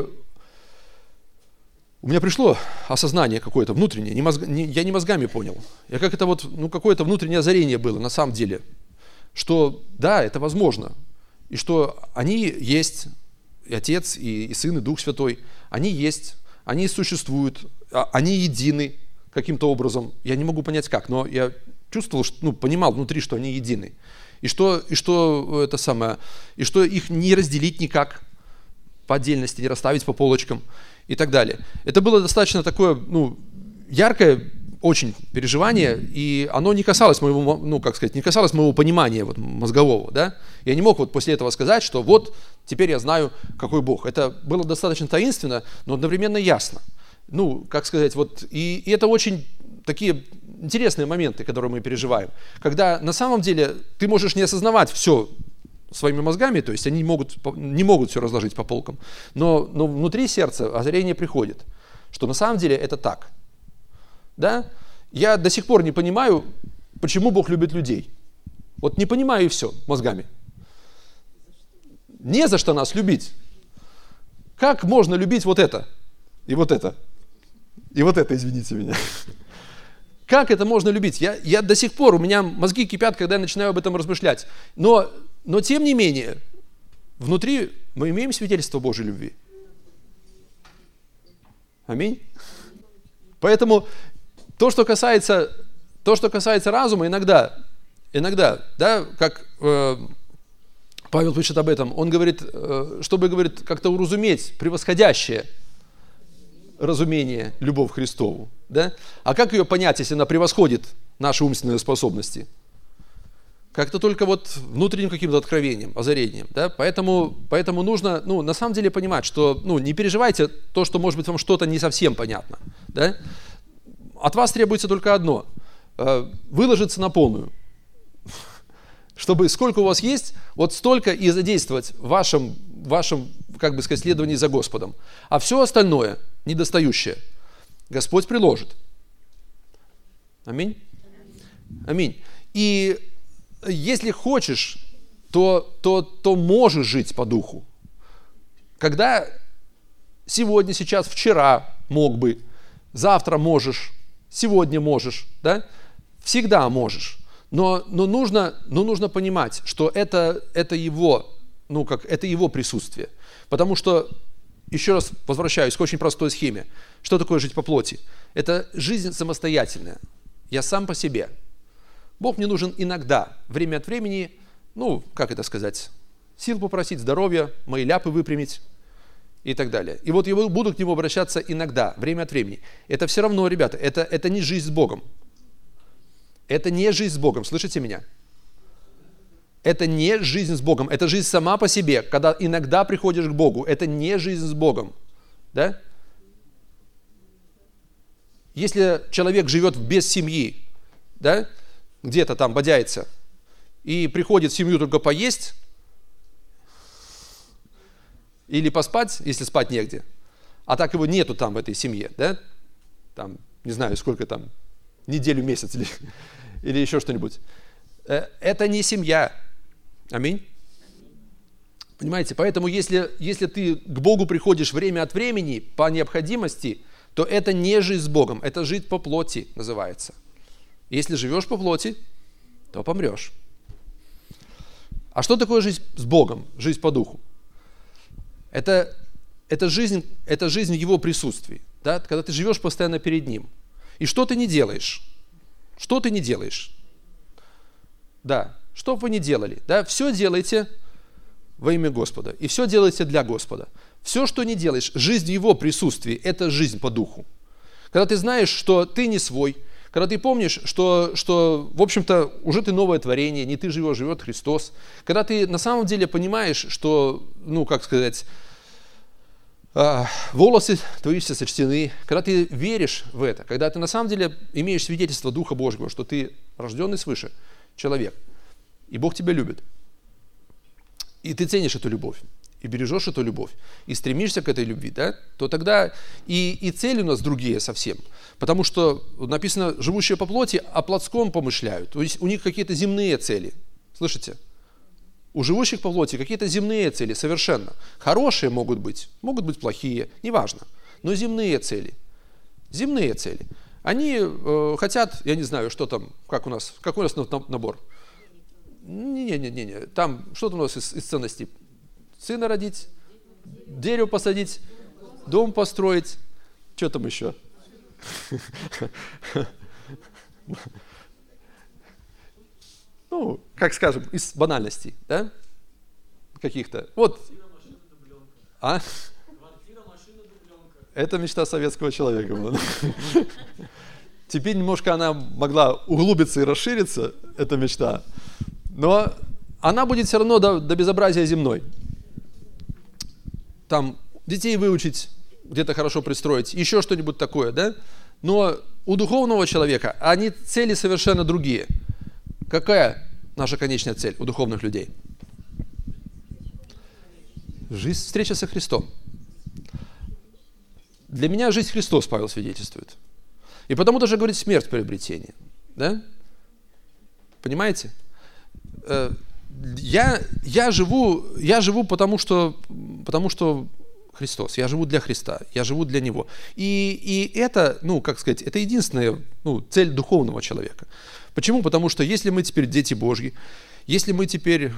у меня пришло осознание какое-то внутреннее, я не мозгами понял, я как это какое-то внутреннее озарение было на самом деле, что да, это возможно, и что они есть, и Отец, и Сын, и Дух Святой, они есть, они существуют, они едины каким-то образом, я не могу понять как, но я чувствовал, понимал внутри, что они едины. И что их не разделить никак по отдельности, не расставить по полочкам и так далее. Это было достаточно такое, яркое очень переживание, и оно не касалось моего, не касалось моего понимания мозгового, да. Я не мог после этого сказать, что вот теперь я знаю, какой Бог. Это было достаточно таинственно, но одновременно ясно. И это очень такие интересные моменты, которые мы переживаем, когда на самом деле ты можешь не осознавать все своими мозгами, то есть они не могут все разложить по полкам, но внутри сердца озарение приходит, что на самом деле это так. Да? Я до сих пор не понимаю, почему Бог любит людей. Вот не понимаю и все мозгами. Не за что нас любить. Как можно любить вот это? И вот это? И вот это, извините меня. Как это можно любить? Я до сих пор, у меня мозги кипят, когда я начинаю об этом размышлять. Но тем не менее, внутри мы имеем свидетельство Божьей любви. Аминь. Поэтому то, что касается разума, иногда, да, как Павел пишет об этом, он говорит, чтобы, говорит, как-то уразуметь превосходящее разумение любовь к Христову. Да? А как ее понять, если она превосходит наши умственные способности? Как-то только вот внутренним каким-то откровением, озарением. Да? Поэтому нужно, на самом деле понимать, что не переживайте то, что, может быть, вам что-то не совсем понятно. Да? От вас требуется только одно – выложиться на полную. Чтобы сколько у вас есть, вот столько и задействовать в вашем, как бы сказать, следовании за Господом. А все остальное, недостающее, Господь приложит. Аминь. Аминь. И если хочешь, то можешь жить по духу. Когда сегодня, сейчас, вчера мог бы, завтра можешь, сегодня можешь, да? Всегда можешь. Но нужно понимать, что это его, это его присутствие. Потому что, еще раз возвращаюсь к очень простой схеме. Что такое жить по плоти? Это жизнь самостоятельная. Я сам по себе. Бог мне нужен иногда, время от времени, сил попросить, здоровья, мои ляпы выпрямить и так далее. И вот я буду к нему обращаться иногда, время от времени. Это все равно, ребята, это не жизнь с Богом. Это не жизнь с Богом, слышите меня? Это не жизнь с Богом, это жизнь сама по себе, когда иногда приходишь к Богу, это не жизнь с Богом, да? Если человек живет без семьи, да, где-то там бодяется, и приходит в семью только поесть, или поспать, если спать негде, а так его нету там в этой семье, да, там, не знаю, сколько там, неделю, месяц или еще что-нибудь. Это не семья. Аминь. Понимаете? Поэтому если ты к Богу приходишь время от времени по необходимости, то это не жизнь с Богом, это жить по плоти называется. Если живешь по плоти, то помрешь. А что такое жизнь с Богом, жизнь по духу? Это жизнь в Его присутствии, да? Когда ты живешь постоянно перед Ним. И что ты не делаешь? Что ты не делаешь? Да, что бы вы ни делали, да, все делайте во имя Господа. И все делайте для Господа. Все, что не делаешь, жизнь в Его присутствии, это жизнь по духу. Когда ты знаешь, что ты не свой, когда ты помнишь, что в общем-то, уже ты новое творение, не ты живешь, живет Христос. Когда ты на самом деле понимаешь, что, волосы твои все сочтены, когда ты веришь в это, когда ты на самом деле имеешь свидетельство Духа Божьего, что ты рожденный свыше человек, и Бог тебя любит, и ты ценишь эту любовь, и бережешь эту любовь, и стремишься к этой любви, да, то тогда и цели у нас другие совсем. Потому что написано, живущие по плоти о плотском помышляют. То есть у них какие-то земные цели. Слышите? У живущих по плоти какие-то земные цели совершенно. Хорошие могут быть плохие, неважно. Но земные цели. Земные цели. Они хотят, я не знаю, что там, какой у нас набор? Не. Там что-то у нас из ценностей. Сына родить, дерево посадить, дом построить. Что там еще? Как скажем, из банальностей, да? Каких-то. Вот. А? Это мечта советского человека была. Теперь немножко она могла углубиться и расшириться, эта мечта. Но она будет все равно до безобразия земной. Там детей выучить, где-то хорошо пристроить, еще что-нибудь такое, да? Но у духовного человека они цели совершенно другие. Какая наша конечная цель у духовных людей? Жизнь, встреча со Христом. Для меня жизнь Христос, Павел свидетельствует. И потому даже говорит смерть приобретение. Да? Понимаете? Я живу потому что Христос. Я живу для Христа. Я живу для Него. И это, это единственная цель духовного человека. Почему? Потому что если мы теперь дети Божьи, если мы теперь,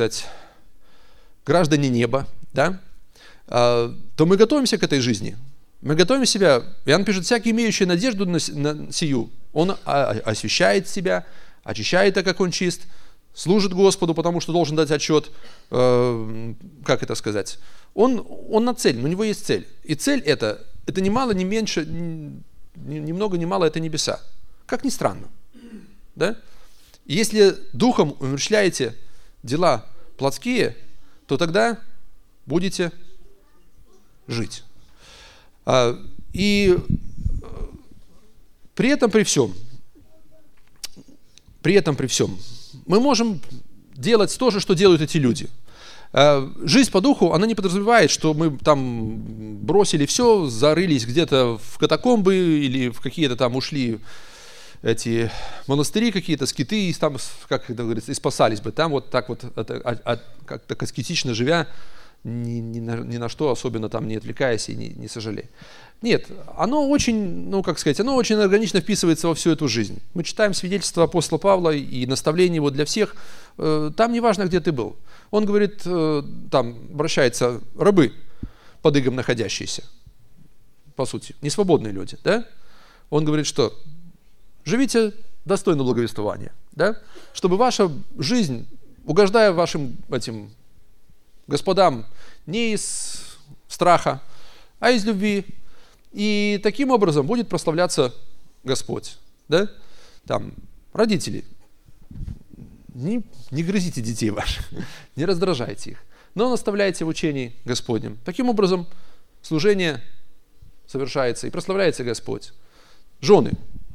граждане неба, да, то мы готовимся к этой жизни. Мы готовим себя, Иоанн пишет, всякий имеющий надежду на сию, он освящает себя, очищает так, как он чист, служит Господу, потому что должен дать отчет, как это сказать, он на цель, у него есть цель. И цель это ни мало, ни меньше, ни много, ни мало, это небеса. Как ни странно. Да? И если духом умерщвляете дела плотские, то тогда будете жить. И при этом при всем, мы можем делать то же, что делают эти люди. Жизнь по духу, она не подразумевает, что мы там бросили все, зарылись где-то в катакомбы или в какие-то там ушли эти монастыри какие-то, скиты, и там, как это говорится, и спасались бы. Там вот так вот, как-то аскетично живя, ни на что особенно там не отвлекаясь и не сожалея. Нет, оно очень, оно очень органично вписывается во всю эту жизнь. Мы читаем свидетельство апостола Павла и наставление его для всех. Там не важно, где ты был. Он говорит, там обращается, рабы под игом находящиеся, по сути, несвободные люди, да? Он говорит, что живите достойно благовествования, да? Чтобы ваша жизнь, угождая вашим этим господам, не из страха, а из любви. И таким образом будет прославляться Господь. Да? Там, родители, не грызите детей ваших, не раздражайте их, но наставляйте в учении Господнем. Таким образом, служение совершается и прославляется Господь. Жены,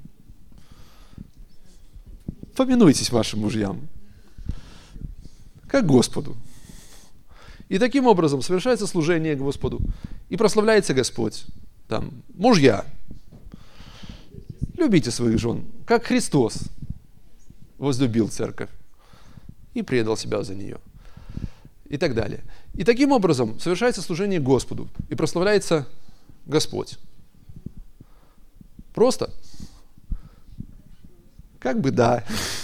поминуйтесь вашим мужьям, как Господу. И таким образом совершается служение Господу и прославляется Господь. Там, мужья, любите своих жен, как Христос возлюбил церковь и предал себя за нее. И так далее. И таким образом совершается служение Господу и прославляется Господь. Просто? Как бы да.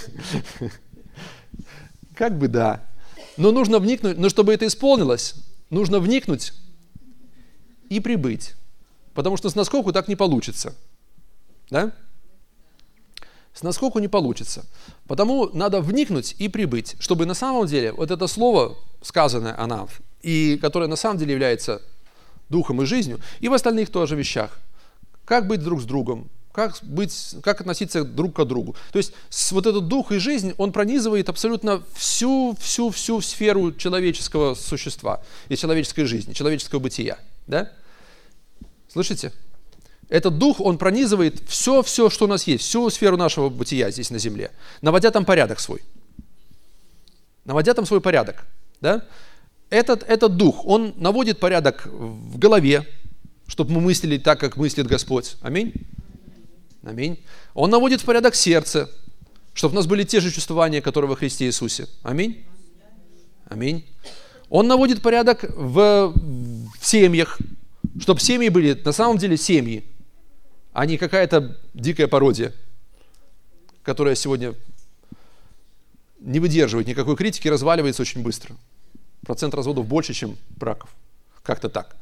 Как бы да. Но нужно вникнуть, но чтобы это исполнилось, нужно вникнуть и прибыть. Потому что с наскоку так не получится. Да? С наскоку не получится. Потому надо вникнуть и прибыть, чтобы на самом деле вот это слово, сказанное о нас, и которое на самом деле является духом и жизнью, и в остальных тоже вещах. Как быть друг с другом, как относиться друг к другу. То есть вот этот дух и жизнь, он пронизывает абсолютно всю сферу человеческого существа и человеческой жизни, человеческого бытия. Да? Слышите? Этот дух, он пронизывает все, что у нас есть, всю сферу нашего бытия здесь на земле, наводя там порядок свой. Наводя там свой порядок. Да? Этот дух, он наводит порядок в голове, чтобы мы мыслили так, как мыслит Господь. Аминь. Аминь. Он наводит в порядок сердце, чтобы у нас были те же чувствования, которые во Христе Иисусе. Аминь. Аминь. Он наводит порядок в семьях, чтобы семьи были на самом деле семьи, а не какая-то дикая пародия, которая сегодня не выдерживает никакой критики, разваливается очень быстро. Процент разводов больше, чем браков. Как-то так.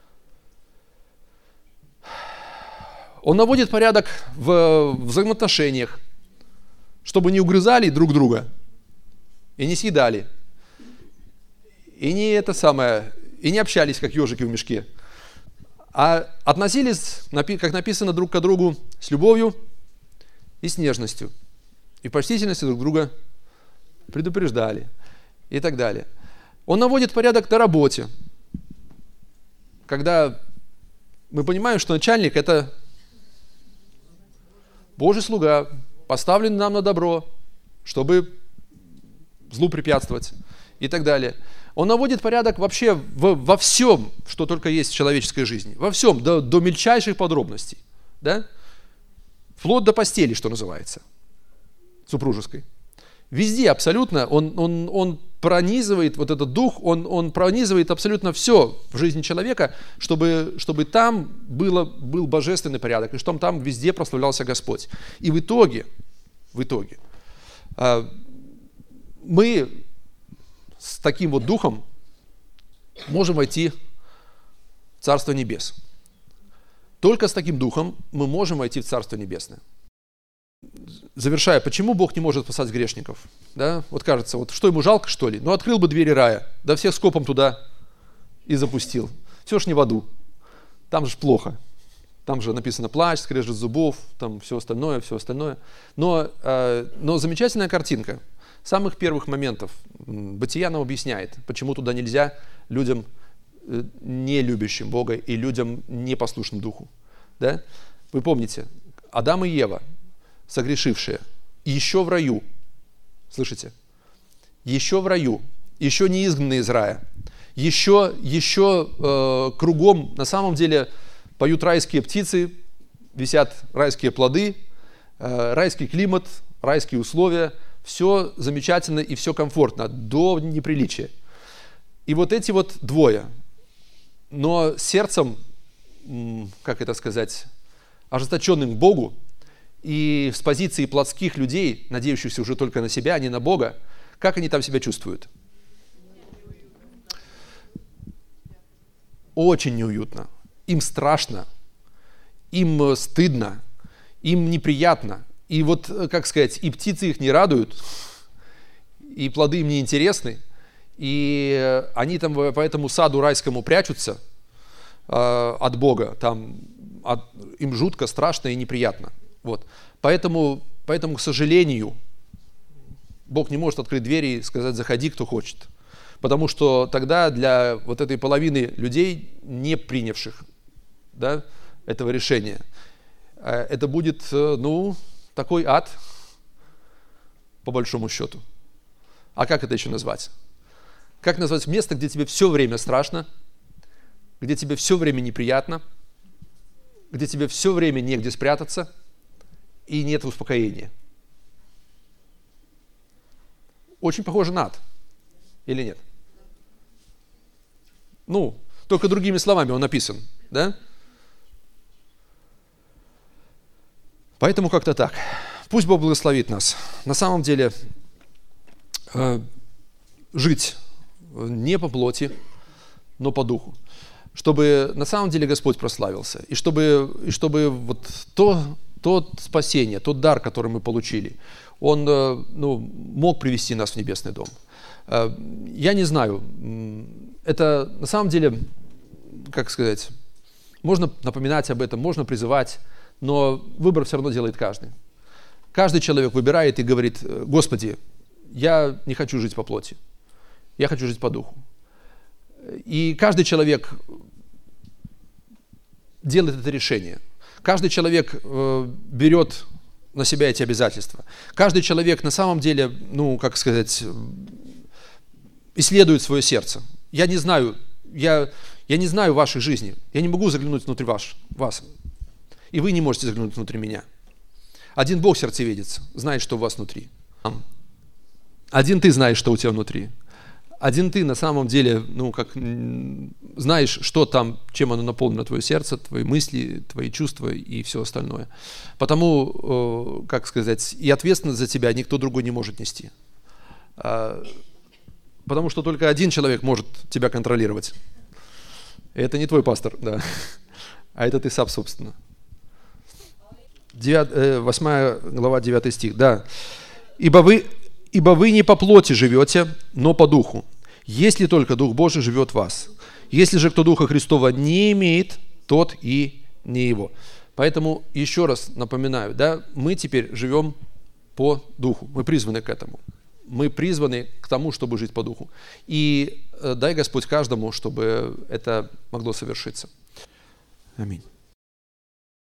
Он наводит порядок в взаимоотношениях, чтобы не угрызали друг друга и не съедали, и не и не общались, как ежики в мешке, а относились, как написано, друг к другу с любовью и с нежностью, и в почтительности друг друга предупреждали и так далее. Он наводит порядок на работе, когда мы понимаем, что начальник – это Божий слуга, поставленный нам на добро, чтобы злу препятствовать и так далее. Он наводит порядок вообще во всем, что только есть в человеческой жизни. Во всем, до мельчайших подробностей. Да? Вплоть до постели, что называется, супружеской. Везде абсолютно он пронизывает, вот этот дух, он пронизывает абсолютно все в жизни человека, чтобы там был божественный порядок, и чтобы там везде прославлялся Господь. И в итоге мы с таким вот духом можем войти в Царство Небес. Только с таким духом мы можем войти в Царство Небесное. Завершая, почему Бог не может спасать грешников? Да? Вот кажется, вот что ему жалко, что ли? Ну, открыл бы двери рая, да всех скопом туда и запустил. Все ж не в аду. Там же плохо. Там же написано плач, скрежет зубов, там все остальное, все остальное. Но замечательная картинка. С самых первых моментов Бытия нам объясняет, почему туда нельзя людям, не любящим Бога и людям, непослушным Духу. Да? Вы помните, Адам и Ева, согрешившие, еще в раю, слышите? Еще в раю, еще не изгнанные из рая, еще кругом, на самом деле, поют райские птицы, висят райские плоды, райский климат, райские условия, все замечательно и все комфортно, до неприличия. И вот эти вот двое, но сердцем, как это сказать, ожесточенным к Богу, и с позиции плотских людей, надеющихся уже только на себя, а не на Бога, как они там себя чувствуют? Очень неуютно. Им страшно, им стыдно, им неприятно. И вот, как сказать, и птицы их не радуют, и плоды им не интересны, и они там по этому саду райскому прячутся от Бога, там им жутко, страшно и неприятно. Вот. Поэтому, к сожалению, Бог не может открыть двери и сказать: заходи, кто хочет. Потому что тогда для вот этой половины людей, не принявших, да, этого решения, это будет, такой ад, по большому счету. А как это еще назвать? Как назвать место, где тебе все время страшно, где тебе все время неприятно, где тебе все время негде спрятаться и нет успокоения? Очень похоже на ад. Или нет? Только другими словами он написан, да? Поэтому как-то так. Пусть Бог благословит нас. На самом деле, жить не по плоти, но по духу. Чтобы на самом деле Господь прославился. И чтобы вот то спасение, тот дар, который мы получили, он мог привести нас в небесный дом. Я не знаю, это на самом деле, как сказать, можно напоминать об этом, можно призывать, но выбор все равно делает каждый. Каждый человек выбирает и говорит: Господи, я не хочу жить по плоти, я хочу жить по духу. И каждый человек делает это решение. Каждый человек берет на себя эти обязательства. Каждый человек на самом деле, исследует свое сердце. Я не знаю вашей жизни. Я не могу заглянуть внутрь вас. И вы не можете заглянуть внутрь меня. Один Бог сердцеведец, знает, что у вас внутри. Один ты знаешь, что у тебя внутри. Один ты на самом деле, знаешь, что там, чем оно наполнено, твое сердце, твои мысли, твои чувства и все остальное. Потому, и ответственность за тебя никто другой не может нести. Потому что только один человек может тебя контролировать. И это не твой пастор, да, а это ты сам, собственно. 8 глава, 9 стих, да. Ибо вы не по плоти живете, но по духу, если только Дух Божий живет в вас. Если же кто Духа Христова не имеет, тот и не его. Поэтому еще раз напоминаю, да, мы теперь живем по духу, мы призваны к этому. Мы призваны к тому, чтобы жить по духу. И дай Господь каждому, чтобы это могло совершиться. Аминь.